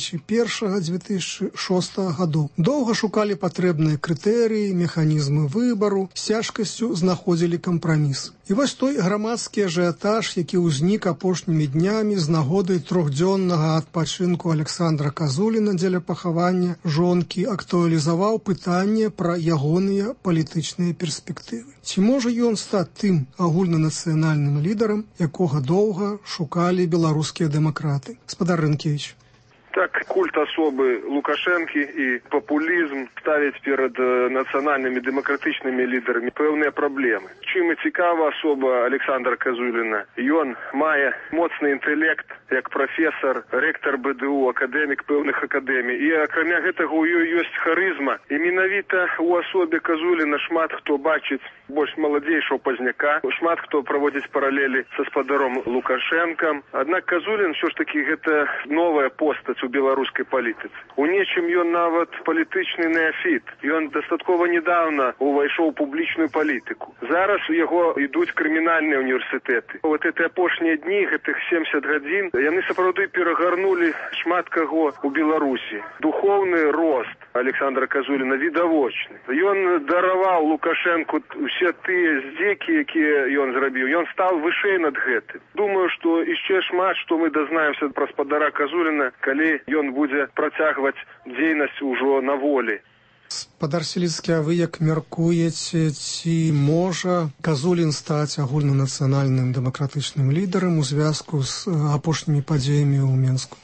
2001-2006 гадоў. Доўга шукалі патрэбныя крытэрыі, механізмы выбару, з цяжкасцю знаходзілі кампраміс. І вось той грамадскі ажыятаж, які ўзнік апошнімі днямі з нагоды трохдзённага адпачынку Александра Казуліна дзеля пахавання жонкі, актуалізаваў пытанне пра ягоныя палітычныя перспектывы. Ці можа ён стаць тым агульнанацыянальным лідарам, якога доўга шукалі беларускія дэмакраты? Гаспадар Рынкевіч. Так, культ особы Лукашэнкі і папулізм ставяць перад нацыянальнымі дэмакратычнымі лідарамі пэўныя праблемы. Чым і цікава асоба Александра Казуліна. Ён мае моцны інтэлект, як прафесар, рэктар БДУ, акадэмік пэўных акадэмій. І акрамя гэтага ў ёй ёсць харызма. І менавіта ў асобе Казуліна шмат хто бачыць больш маладзейшого пазняка, шмат хто праводзіць паралелі са спадаром Лукашэнкам. Аднак Казулін ўсё ж такі гэта новая постаць у беларускай палітыцы. У нечым ён нават палітычны неафіт. Ён дастаткова недавно увайшоў у публічную палітыку. Зараз у яго ідуць крымінальныя універсітэты. Вот эти апошнія дні, гэтых 70 гадзін, яны сапраўды перагарнулі шмат каго у Беларусі. Духоўны рост Александра Казуліна відавочны. Ён дараваў Лукашэнку усе тыя здзекі, якія ён зрабіў. Ён стаў вышэй над гэтым. Думаю, што яшчэ шмат, што мы дазнаемся пра спадара Казуліна, калі ён будзе працягваць дзейнасць ужо на волі. Спадар Селіцкі, а вы як мяркуеце, ці можа Казулін стаць агульнанацыянальным дэмакратычным лідарам у звязку з апошнімі падзеямі ў Менску?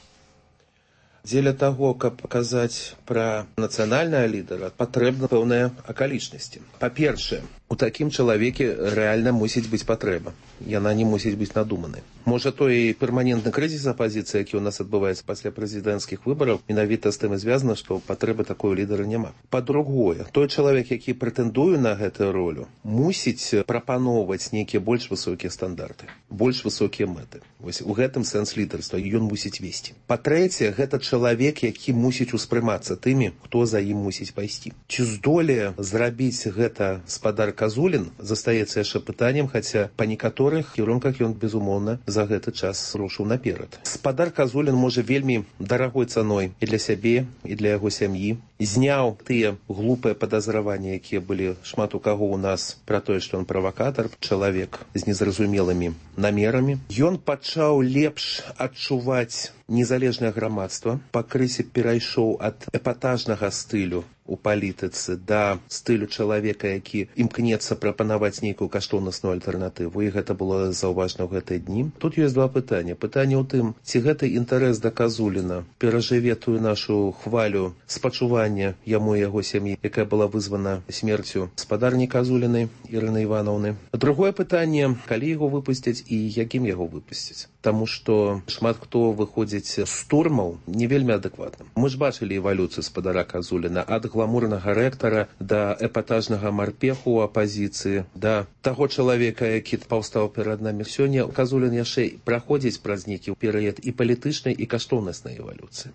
Дзеля таго, каб казаць пра нацыянальнага лідара, патрэбна пэўныя акалічнасці. Па-першае, у такім чалавеке рэальна мусіць быць патрэба. Яна не мусіць быць надуманай. Можа, той перманентны крызіс апазіцыі, які ў нас адбываецца пасля прэзідэнцкіх выбараў, менавіта з тым і звязана, што патрэбы такой лідара няма. Па-другое, той чалавек, які прэтэндуе на гэтую ролю, мусіць прапаноўваць нейкія больш высокія стандарты, больш высокія мэты. Вось у гэтым сэнс лідарства, ён мусіць весці. Па-трэцяе, гэта чалавек, які мусіць успрымацца тымі, хто за ім мусіць пайсці. Ці здолее зрабіць гэта спадар Казулін, застаецца яшчэ пытаннем, хаця па некаторых кірунках ён, безумоўна, за гэты час рушыў наперад. Спадар Казулін можа вельмі дарагой цаной і для сябе, і для яго сям'і зняў тыя глупыя падазраванні, якія былі шмат у каго ў нас пра тое, што ён правакатар, чалавек з незразумелымі намерамі. Ён пачаў лепш адчуваць незалежнае грамадства, пакрысе перайшоў ад эпатажнага стылю у палітыцы да стылю чалавека, які імкнецца прапанаваць нейкую каштоўнасную альтэрнатыву, і гэта было заўважна ў гэтыя дні. Тут ёсць два пытання. Пытанне ў тым, ці гэты інтарэс да Казуліна перажыве тую нашу хвалю спачування яму і яго сям'і, якая была вызвана смерцю спадарні Казулінай Ірыны Івановны. Другое пытанне, калі яго выпусцяць і якім яго выпусцяць. Таму што шмат хто выходзіць з турмаў не вельмі адэкватным. Мы ж бачылі эвалюцыю спадара Казуліна ад гламурнага рэктара да эпатажнага марпеху ў апазіцыі, да таго чалавека, які паўстаў перад намі. Сёння Казулін яшчэ праходзіць праз нейкі перыяд і палітычнай, і каштоўнаснай эвалюцыі.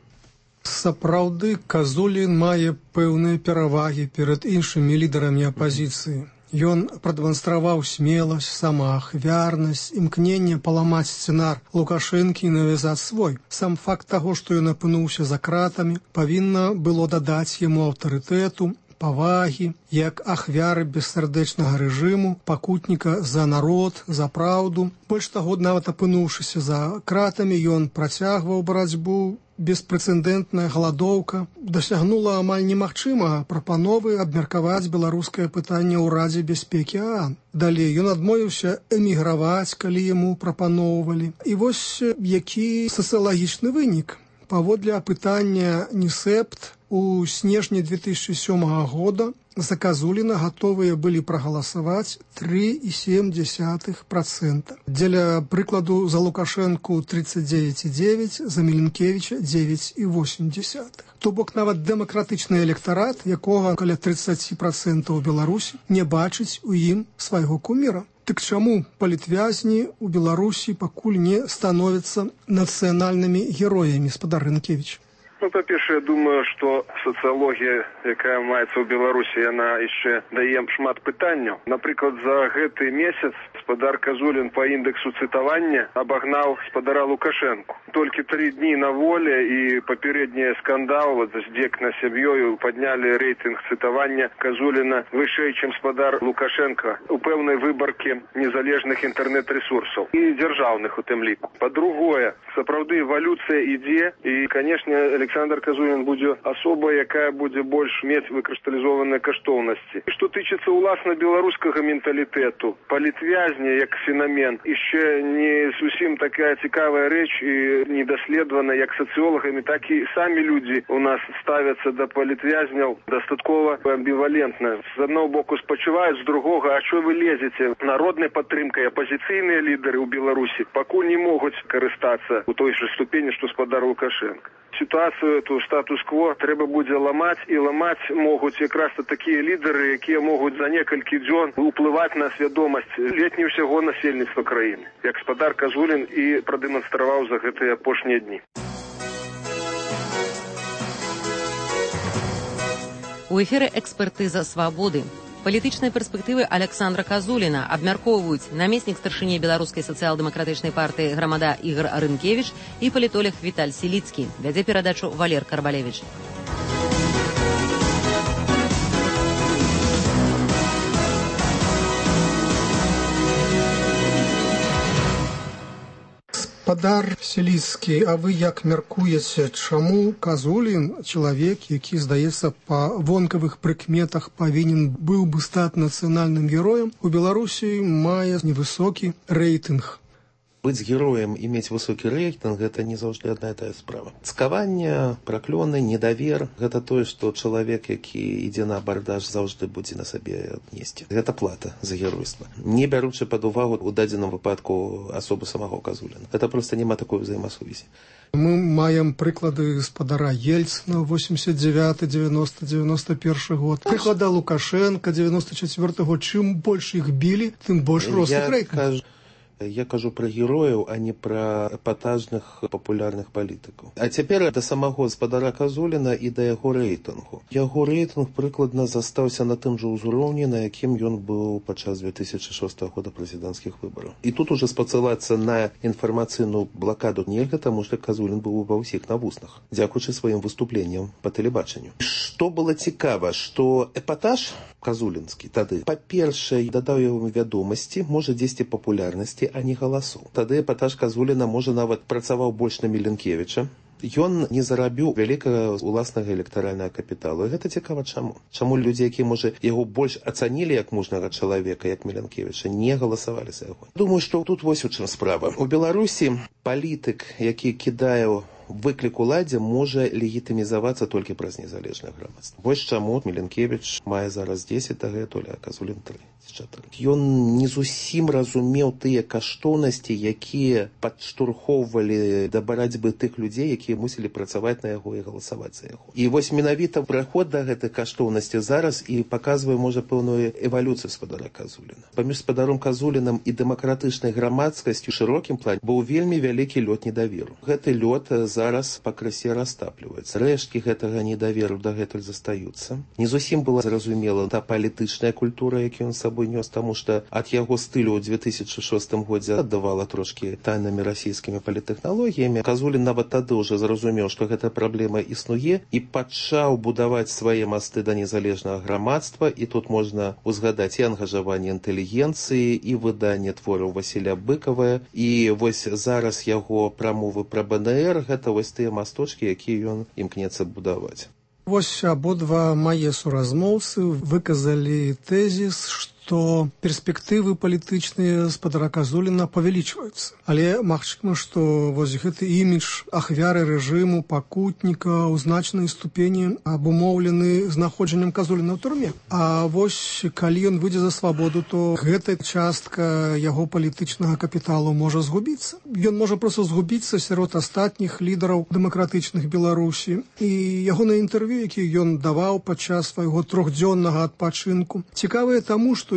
Сапраўды, Казулін мае пэўныя перавагі перад іншымі лідарамі апазіцыі. Ён прадэманстраваў смеласць, самаахвярнасць, імкненне паламаць сцэнар Лукашэнкі і навязаць свой. Сам факт таго, што ён апынуўся за кратамі, павінна было дадаць яму аўтарытэту, павагі, як ахвяры бессардэчнага рэжыму, пакутніка за народ, за праўду. Больш таго, нават апынуўшыся за кратамі, ён працягваў барацьбу. Беспрэцэдэнтная галадоўка дасягнула амаль немагчымага прапановы абмеркаваць беларускае пытанне ў Радзе бяспекі ААН. Далей ён адмовіўся эміграваць, калі яму прапаноўвалі. І вось які сацыялагічны вынік. Паводле апытання НІСЭПТ у снежні 2007 года за Казуліна гатовыя былі прагаласаваць 3,7%. Дзеля прыкладу за Лукашэнку 39,9%, за Міленкевіча 9,8%. То бок нават дэмакратычны электарат, якога каля 30% у Беларусі, не бачыць у ім свайго куміра. Дык чаму палітвязні ў Беларусі пакуль не становяцца нацыянальнымі героямі, спадар Рынкевіч? Па-першае, я думаю, што сацыялогія, якая маецца ў Беларусі, яна яшчэ дае шмат пытанняў. Напрыклад, за гэты месяц спадар Казулін па індексу цытавання абагнаў спадара Лукашэнку. Толькі 3 дні на воле і папярэдні скандал, здзек над сям'ёю, паднялі рэйтынг цытавання Казуліна вышэй, чым спадар Лукашэнка у пэўнай выбаркі незалежных інтэрнэт-рэсурсаў і дзяржаўных у тым ліку. Па-другое, сапраўды эвалюцыя ідзе і, канешне, Александр Казулін будзе асоба, якая будзе больш мець выкрысталізованыя каштоўнасці. І што тычыцца ўласна беларускага менталітэту, палітвязні як феномен, яшчэ не зусім такая цікавая рэч і недаследавана як сацыолагамі, так і самі людзі у нас ставяцца да палітвязняў дастаткова амбівалентна. З аднаго боку спачуваюць, з другога, а що вы лезеце? Народнай падтрымкай апазіцыйныя лідары ў Беларусі пакуль не могуць карыстацца у той жа ступені, што спадар Лукашенко. Сітуацыю эту статус-кво трэба будзе ламаць, і ламаць могуць якраз такія лідары, якія могуць за некалькі дзён уплываць на свядомасць ледзь не ўсяго насельніцтва краіны, як спадар Казулін і прадэманстраваў за гэтыя апошнія дні. У эфіры «Экспертыза свабоды». Палітычныя перспектывы Александра Казуліна абмяркоўваюць намеснік старшыні беларускай сацыял-дэмакратычнай партыі «Грамада» Ігор Рынкевіч і палітолог Віталь Селіцкі. Вядзе перадачу Валер Карбалевіч. Спадар Селіцкі, а вы як мяркуеце, чаму Казулін, чалавек, які, здаецца, па вонкавых прыкметах павінен быў бы стаць нацыянальным героем, у Беларусі мае невысокі рэйтынг? Быць героем і мець высокі рэйтынг – гэта не заўжды адна і тая справа. Цкаванне, праклёны, недавер – гэта тое, што чалавек, які ідзе на абардаж, заўжды будзе на сабе несці. Гэта плата за геройства. Не бяручы пад увагу ў дадзеным выпадку асобы самого Казуліна. Гэта проста няма такой взаемасувязі. Мы маем прыклады спадара Ельцына 89, 90, 91 год. Прыклада Лукашенка 94 год. Чым больш іх білі, тым больш рос іх рэйтынг. Я кажу пра герояў, а не пра эпатажных папулярных палітыкаў. А цяпер да самого спадара Казуліна і да яго рэйтынгу. Яго рэйтынг прыкладна застаўся на тым жа ўзроўні, на якім ён быў падчас 2006 года прэзідэнцкіх выбараў. І тут ужо спацылацца на інфармацыйную блакаду нельга, таму што Казулін быў ва ўсіх на вуснах, дзякуючы сваім выступленням па тэлебачанню. Што было цікава, што эпатаж казулінскі тады, па-першае, дадаў яму вядомасці, можа дзесьці папулярнасці, а не галасоў. Тады эпатаж Казуліна, можа, нават працаваў больш на Міленкевіча. Ён не зарабіў вялікага уласнага электаральнага капіталу. І гэта цікава чаму. Чаму людзі, якія, можа, яго больш ацанілі як мужнага чалавека, як Міленкевіча, не галасавалі за яго. Думаю, што тут вось у чым справа. У Беларусі палітык, які кідае выклік уладзе, можа легітымізавацца толькі праз незалежнае грамадства. Вось чаму Міленкевіч мае зараз 10 дагэтуль, а Казулін 34. Ён не зусім разумеў тыя каштоўнасці, якія падштурхоўвалі да барацьбы тых людзей, якія мусілі працаваць на яго і галасаваць за яго. І вось менавіта прыход да гэтых каштоўнасцей зараз і паказвае, можа, пэўную эвалюцыю спадара Казуліна. Паміж спадаром Казулінам і дэмакратычнай грамадскасцю ў шырокім плане быў вельмі вялікі лёд недаверу. Гэты лёд зараз пакрысе растапліваецца. Рэшткі гэтага недаверу дагэтуль застаюцца. Не зусім была зразумела та палітычная культура, які ён сабой нёс, таму што ад яго стылю ў 2006 годзе аддавала трошкі тайнымі расійскімі паліттэхналогіямі. Казулін нават тады ўжо зразумеў, што гэта праблема існуе і пачаў будаваць свае масты да незалежнага грамадства. І тут можна узгадаць і ангажаванне інтэлігенцыі, і выданне твораў Васіля Быкава, і вось зараз яго прамовы пра БНР – гэта вось тыя масточкі, якія ён імкнецца будаваць. Вось абодва мае суразмоўцы выказалі тэзіс, што перспектывы палітычныя спадара Казуліна павялічваюцца. Але магчыма, што вось гэты імідж ахвяры рэжыму, пакутніка ў значнай ступені абумоўлены знаходжаннем Казуліна ў турме. А вось калі ён выйдзе за свабоду, то гэта частка яго палітычнага капіталу можа згубіцца. Ён можа проста згубіцца сярод астатніх лідараў дэмакратычных Беларусі. І ягонае інтэрв'ю, які ён даваў падчас свайго 3-дзённага адпачынку, цікавае таму, што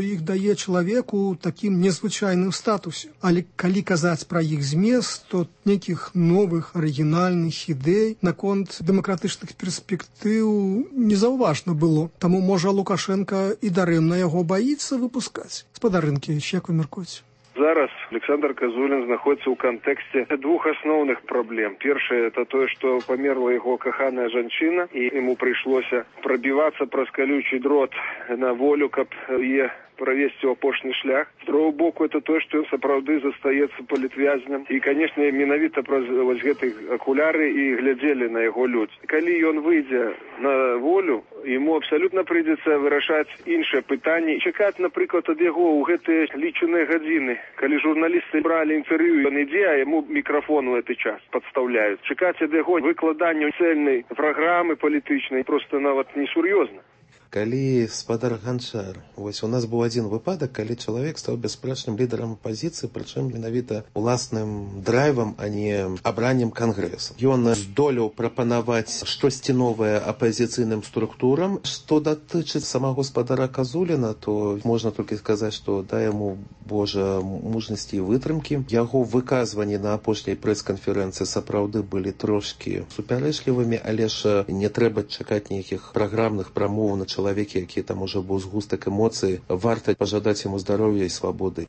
іх дае чалавеку такім незвычайным статусе. Але калі казаць пра іх змест, то нейкіх новых арыгінальных ідэй наконт дэмакратычных перспектыў незаўважна было. Таму, можа, Лукашенко і дарэмна яго баіцца выпускаць. Спадар Рынкевіч, як вы мяркуеце? Зараз Александр Казулін знаходзіцца ў кантэксце двух асноўных праблем. Першае – это тое, што памерла яго каханая жанчына, і яму прыйшлося прабівацца праз калючы дрот на волю, каб яе правесці ў апошні шлях. З другого боку, это тое, што ён сапраўды застаецца палітвязням. І, канешне, менавіта праз гэтых акуляры і глядзелі на яго людзі. Калі ён выйдзе на волю, ему абсалютна прыйдзецца вырашаць іншыя пытанні. Чакаць, напрыклад, ад яго ў гэтыя лічаныя гадзіны. Калі журналісты бралі інтэрв'ю, ён ідзе, а яму мікрафон у гэты час падстаўляюць. Чакаць ад яго выкладанню цэльнай праграмы палітычнай проста нават несур'ёзна. Калі спадар Ганчар, вось у нас быў адзін выпадак, калі чалавек стаў бясспрэчным лідарам апазіцыі, прычым менавіта уласным драйвам, а не абраннем кангрэсу. Ён здолеў прапанаваць штосьці новае апазіцыйным структурам. Што датычыць самого спадара Казуліна, то можна толькі сказаць, што дай яму Божа мужнасці і вытрымкі. Яго выказванні на апошняй прэс-канферэнцыі сапраўды былі трошкі супярэчлівымі, але ж не трэба чакаць нейкіх праграмных прамоў на чалавеке, які там уже быў згустак эмоцый. Варта пажадаць яму здароўя і свабоды.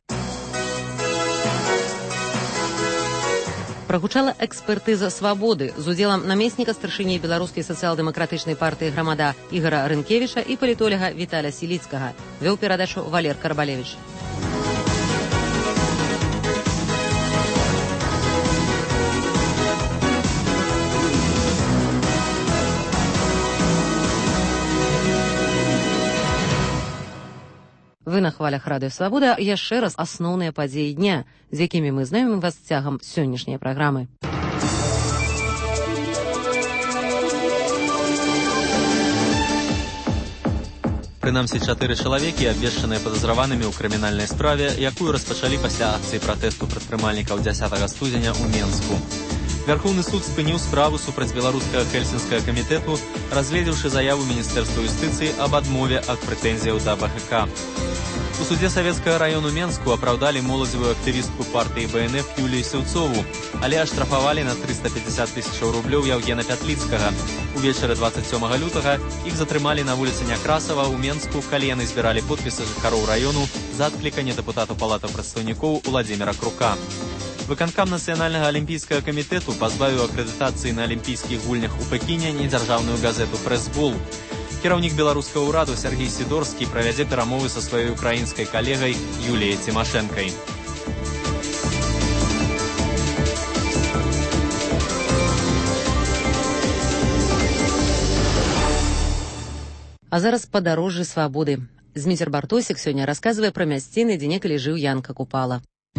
Прагучала экспертыза свабоды з удзелам намесніка старшыні беларускай сацыял-дэмакратычнай партыі «Грамада» Ігара Рынкевіча і палітолага Віталя Сіліцкага. Вёў перадачу Валер Карбалевіч. Вы на хвалях Радыё Свабода. Яшчэ раз асноўныя падзеі дня, з якімі мы знаёмім вас цягам сённяшняй праграмы. Прынамсі 4 чалавекі абвешчаныя падазраванымі ў крымінальнай справе, якую распачалі пасля акцыі пратэсту прадпрымальнікаў 10 студзеня ў Менску. Вярхоўны суд спыніў справу супраць беларускага хельсінскага камітэту, разгледзеўшы заяву Міністэрства юстыцыі аб адмове ад прэтэнзіяў да БГК. У судзе Савецкага раёну Менску апраўдалі моладзевую актывістку партыі БНФ Юлію Сеўцову, але аштрафавалі на 350 000 рублёў Яўгена Пятліцкага. Увечары 27 лютага іх затрымалі на вуліцы Някрасава ў Менску, калі яны збіралі подпісы жыхароў раёну за адкліканне дэпутату палаты прадстаўнікоў Уладзіміра Крука. Выканкам Нацыянальнага алімпійскага камітэту пазбавіў акрэдытацыі на алімпійскіх гульнях у Пекіне недзяржаўную газету «Прэс-бол». Кіраўнік беларускага ўраду Сергей Сідорскі правядзе перамовы са сваёй украінскай калегай Юліяй Цімашэнкай. А зараз падарожжы свабоды. Зміцер Бартосік сёння расказвае пра мясціны, дзе некалі жыў Янка Купала.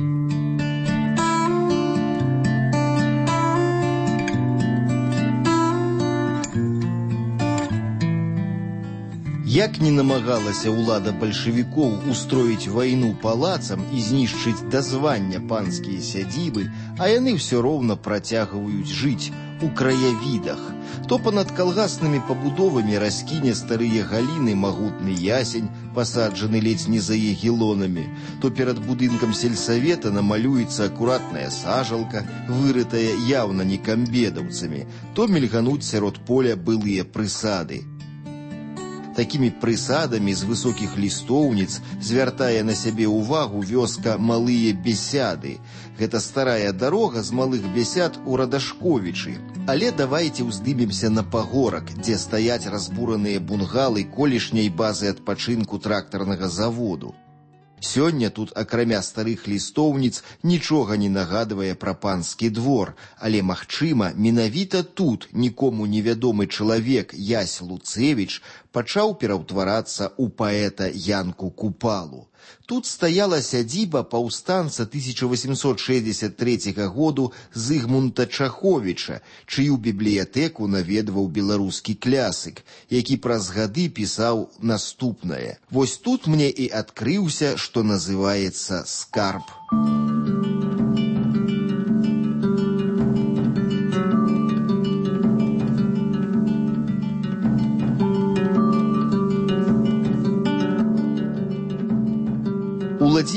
Як не намагалася ўлада бальшавікоў устроіць вайну палацам і знішчыць да звання панскія сядзібы, а яны ўсё роўна працягваюць жыць у краявідах. То панад калгаснымі пабудовамі раскіне старыя галіны магутны ясень, пасаджаны ледзь не за егілонамі, то перад будынкам сельсавета намалюецца акуратная сажалка, вырытая яўна не камбедаўцамі, то мільгануць сярод поля былыя прысады. Такімі прысадамі з высокіх лістоўніц звяртае на сябе ўвагу вёска Малыя Бесяды. Гэта старая дарога з Малых Бесяд у Радашковічы. Але давайце ўздымемся на пагорак, дзе стаяць разбураныя бунгалы колішняй базы адпачынку трактарнага заводу. Сёння тут, акрамя старых лістоўніц, нічога не нагадвае пра панскі двор, але, магчыма, менавіта тут нікому невядомы чалавек Ясь Луцевіч пачаў пераўтварацца ў паэта Янку Купалу. Тут стаяла сядзіба паўстанца 1863 году Зыгмунта Чаховіча, чыю бібліятэку наведваў беларускі клясык, які праз гады пісаў наступнае. Вось тут мне і адкрыўся, што называецца скарб.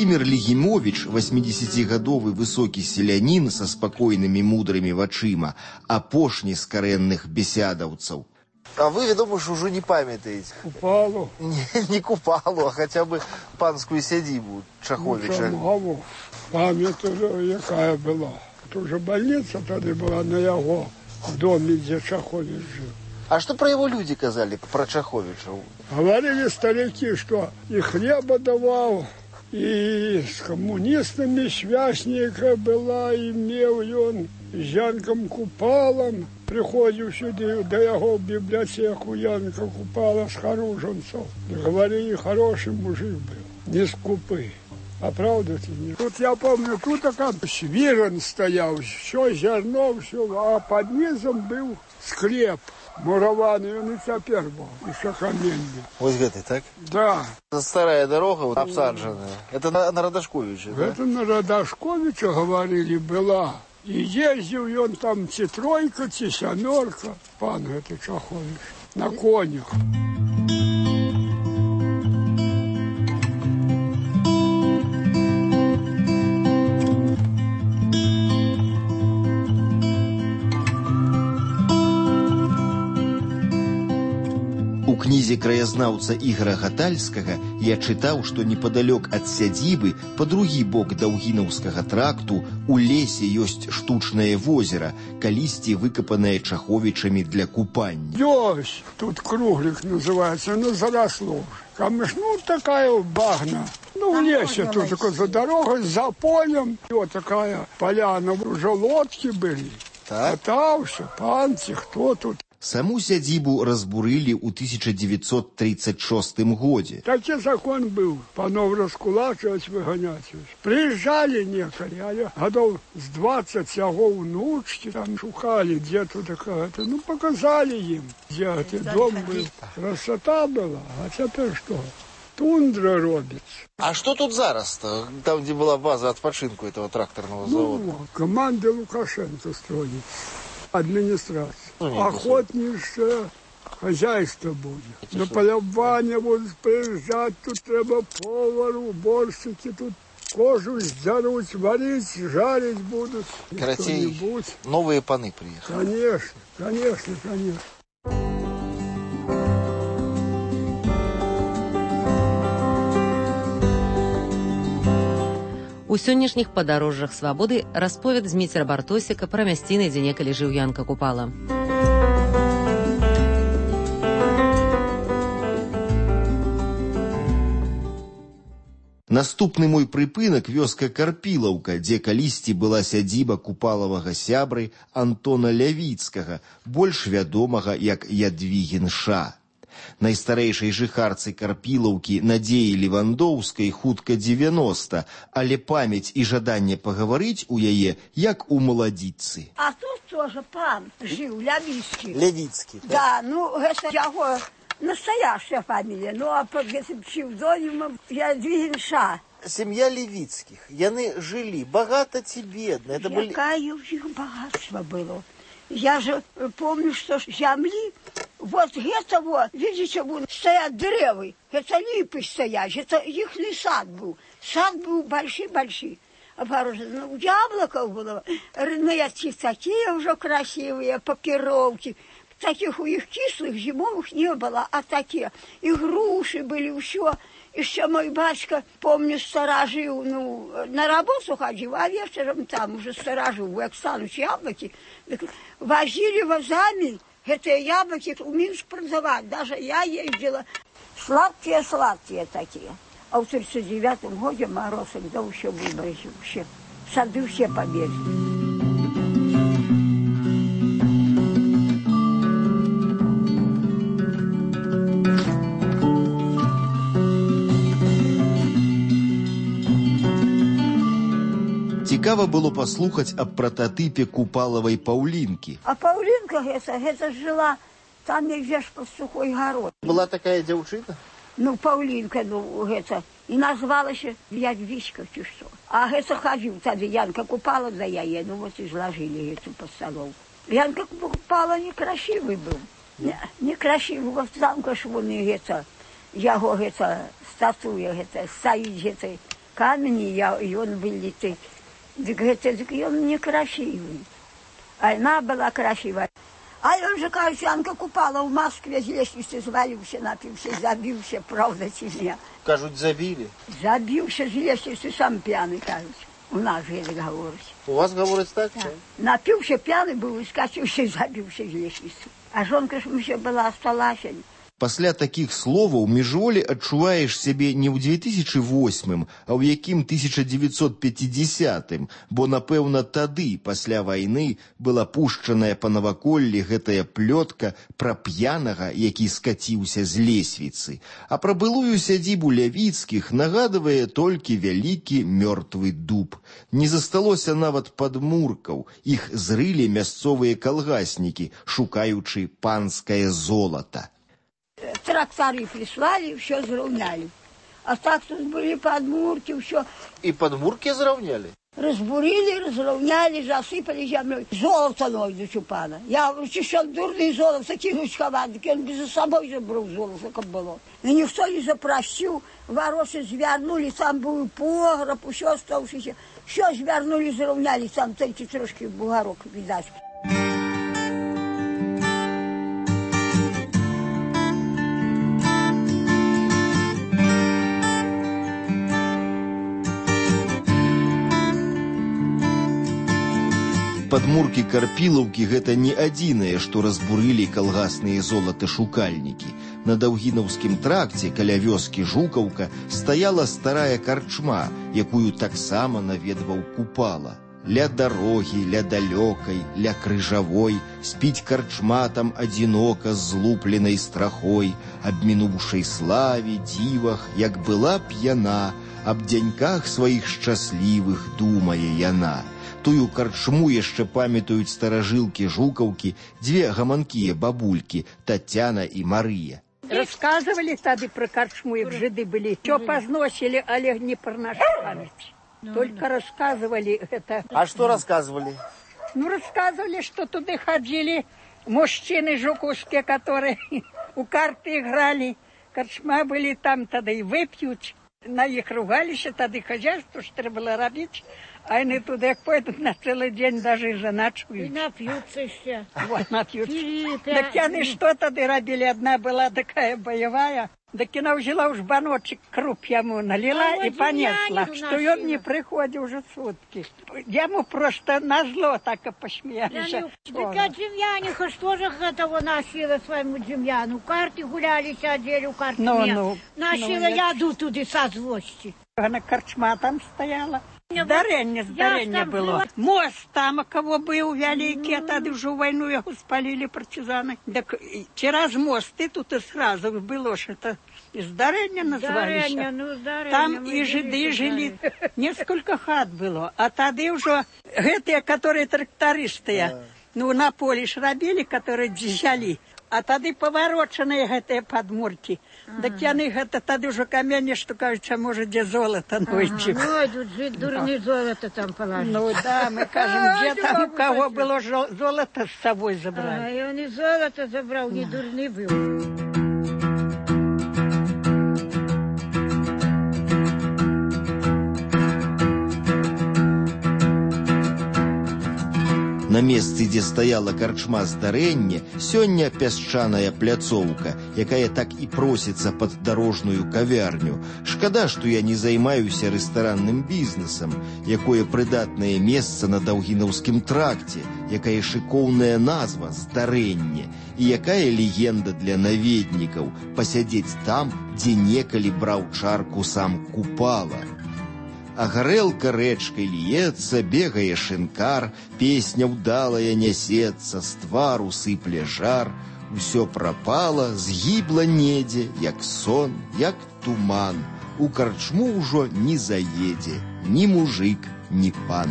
Владимир Легімовіч, 80-гадовы высокі селянін са спакойнымі мудрымі вачыма, апошні з карэнных бесядаўцаў. А вы, вядома ж, ужо не памятаеце. Купалу? Не Купалу, а хаця бы панскую сядзібу Чаховіча. Памятаю, якая была. Тут же больница тады была на яго, в доме, где Чахович жил. А что про его люди казали, про Чаховича? Говорили старики, что и хлеба давал, и с коммунистами связника была, и имел он с Янком Купалом. Приходил сюда до его в библиотеку Янка Купала с Харуженцев. Говорили, хороший мужик был, не скупый. А правда это нет? Тут я помню, тут такая свирен стоял, все зерно, все, а под низом был склеп. Мураваны, он и теперь был, еще каменный. Вот это, так? Да. Это старая дорога, вот, обсадженная. Это на Радашковича, да? Это на Радашковича, говорили, была. И ездил он там T3, T7, пан это Чахович, на конях. У кнізе краязнаўца Ігора Гатальскага я чытаў, што непадалёк ад сядзібы, па другі бок Даўгінаўскага тракту, у лесе ёсць штучнае возера, калісьці выкапанае Чаховічамі для купання. Ёсць, тут круглик называется, но заросло. Камыш, ну такая багна. Ну в лесе тут такой за дорогой, за полем. Вот такая поляна, уже лодки были. Катался, панцы, кто тут. Саму сядзібу разбурылі ў 1936 годзе. Такі закон быў, панов раскулачваць, выганяць. Прыязджалі некалі, але гадоў з 20 яго ўнучкі там шукалі, дзе тут такая-то. Ну, показалі ім, дзе гэты дом быў. Красота была, а цяпер што? Тундра робіцца. А что тут зараз-то, там, где была база отпочинку этого тракторного завода? Ну, команда Лукашенко строится. Администрация. Охотнейшее хозяйство будет. На полювание будут приезжать, тут треба повару, уборщики, тут кожу сдерут, варить, жарить будут. Короче, новые паны приехали. Конечно, конечно, конечно. У сённяшніх падарожжах свабоды расповед Зміцера Бартосіка пра мясціны, дзе некалі жыў Янка Купала. Наступны мой прыпынак вёска Карпілаўка, дзе калісьці была сядзіба купалавага сябры Антона Лявіцкага, больш вядомага як Ядвігін Ша. Найстарэйшай жыхарцы Карпілаўкі Надзеі Левандоўскай хутка 90, але памяць і жаданне пагаварыць у яе як у маладзіцы. А тут тоже пан жыў, Лявіцкі. Лявіцкі, так? Да, ну гэта яго настоящая фамилия, ну а под этим псевдонимом Ядвігін Ша. Семья Левицких, яны жили богато ці бедно. Это Какое у них богатство было. Я же помню, что земли, вот где-то вот, видите, вот стоят деревы, это липы стоят, это их сад был. Сад был большой-большой. Ну, яблоков было, рыночки такие уже красивые, папировки. Таких у них кислых зимовых не было, а такие. И груши были, все. Еще мой батька, помню, сторожил, ну, на работу ходил, а вечером там уже сторожил, как станут яблоки. Возили вазами эти яблоки в Минск продавать. Даже я ездила. Сладкие такие. А в 1939 году мороз, когда еще был вообще. Сады все побегли. Цікава было паслухаць аб прататыпе купалавай Паўлінкі. А Паўлінка гэта жила там, где ж под сухой горой. Была такая дзяўчына? Ну, Паўлінка, ну, гэта, і назвалася Ядвічка, ці што. А гэта хадзіў тады Янка Купала за яе, ну, вот і зложили эту постановку. Янка Купала некрасивый был. Некрасивый, вот там, каш вони, гэта, яго, гэта, статуя, гэта, стаіць, гэта, камень, и он вылетит. Дык ён не красивый. А она была красивая. А он же, кажется, Янка Купала в Москве с лестницы свалился, напился, забился, правда, тебе. Кажут, забили? Забился с лестницы, сам пьяный, кажется. У нас жили, говорят. У вас, говорят, так? Да. Напился, пьяный был, скатился и забился с лестницы. А жонка ж еще была, осталась. Пасля такіх словаў міжволі адчуваеш сябе не ў 2008, а ў якім 1950, бо, напэўна, тады, пасля вайны, была пушчаная па наваколлі гэтая плётка пра п'янага, які скаціўся з лесвіцы. А пра былую сядзібу Лявіцкіх нагадвае толькі вялікі мёртвы дуб. Не засталося нават падмуркаў, іх зрылі мясцовыя калгаснікі, шукаючы панскае золата. Тракторы прислали, все зравняли. А так тут были подмурки, все. И подмурки зравняли? Разбурили, разровняли, засыпали землей. Золото найдут у пана. Я говорю, что дурный золото кинуть ховать, он бы за собой забрал золото, как было. И никто не запросил, воросы звернули, там был погреб, все осталось. Все звернули, зравняли, там только трошки бугорок, видать. Падмуркі Карпілаўкі гэта не адзінае, што разбурылі калгасныя золаташукальнікі. На Даўгінаўскім тракце каля вёскі Жукаўка стаяла старая карчма, якую таксама наведваў Купала. Ля дарогі, ля далёкай, ля крыжавой спіць карчма там адзінока з злупленай страхой, аб мінуўшай славе, дзівах, як была п'яна, аб дзяньках сваіх шчаслівых думае яна. Тую карчму яшчэ памятаюць старажылкі Жукаўкі, дзве гаманкія бабулькі, Тацяна і Марыя. Рассказывали тады про карчму, як жиды были. Что позносили, але не про нашу память. Только рассказывали это. А что рассказывали? Ну, рассказывали, что туда ходили мужчины жуковские, которые у карты играли. Карчма были там, тогда и выпьют. На их ругались, тогда хозяйство, что треба было робить. А они туда пойдут на целый день, даже и жена чует. И напьются все. Вот, напьются. Так они что тогда робили? Одна была такая боевая. Так она взяла уж баночек круп ему налила и понесла. Что он не приходит уже сутки. Ему просто назло так и посмеялись. Так а Демьяниха что же этого носила своему Демьяну? Карты гуляли, сидели у карты. Носила яду туда со злости. Она карчма там стояла. Здарение было. Мост там, у кого был великий, а тогда уже войну его спалили партизаны. Так через мост и тут и сразу было, что это здарение назывались. Там и жиды жили. Несколько хат было. А тогда уже эти, которые трактористы, ну, на поле шрабили, которые взяли. А тады повороченные гэтыя падмуркі. Так яны гэта тады ўжо камені, што кажуць, можа, дзе золата нойдзе. Нойдуць, дурны золата там положить. Ну да, мы кажем, где там у кого было золото с собой забрали. А и он и золото забрал, не дурный был. На месцы, дзе стаяла карчма здарэння, сёння пясчаная пляцоўка, якая так і просіцца пад дарожную кавярню. Шкада, што я не займаюся рэстаранным бізнесам, якое прыдатнае месца на Даўгінаўскім тракце, якая шыкоўная назва здарэнне, і якая легенда для наведнікаў пасядзець там, дзе некалі браў чарку сам Купала. А гарэлка рэчкай льецца, бегае шынкар, песня ўдалая нясецца, з твару сыпле жар. Усё прапала, згібла недзе, як сон, як туман. У карчму ўжо не заедзе ні мужик, ні пан.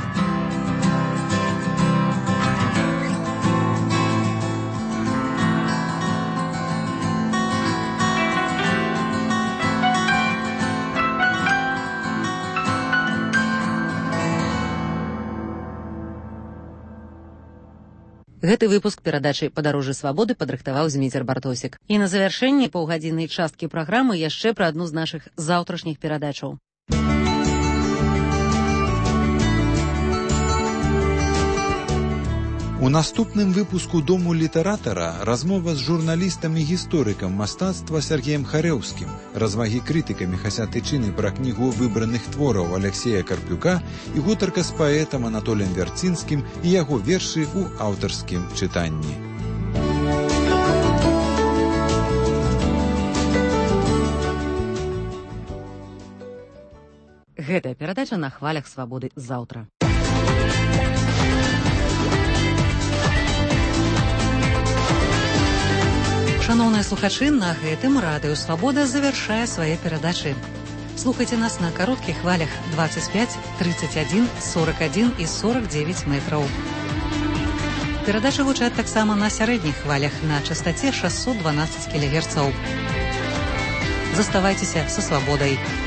Гэты выпуск перадачы «Падарожжы свабоды» падрыхтаваў Зміцер Бартосік. І на завяршэнне паўгадзіннай часткі праграмы яшчэ пра адну з нашых заўтрашніх перадачаў. наступным выпуску «Дому літаратара» размова з журналістам і гісторыкам мастацтва Сергеем Харэўскім, развагі крытыкамі Хасятычыны пра кнігу выбраных твораў Алексея Карпюка і гутарка з паэтам Анатоліем Вярцінскім і яго вершы ў аўтарскім чытанні. Гэтая перадача на хвалях свабоды заўтра. Шановныя слухачы, на гэтым радыё «Свабода» завяршае свае перадачы. Слухайце нас на кароткіх хвалях 25, 31, 41 і 49 метраў. Перадачы гучаць таксама на сярэдніх хвалях на частаце 612 кГц. Заставайцеся са свабодай.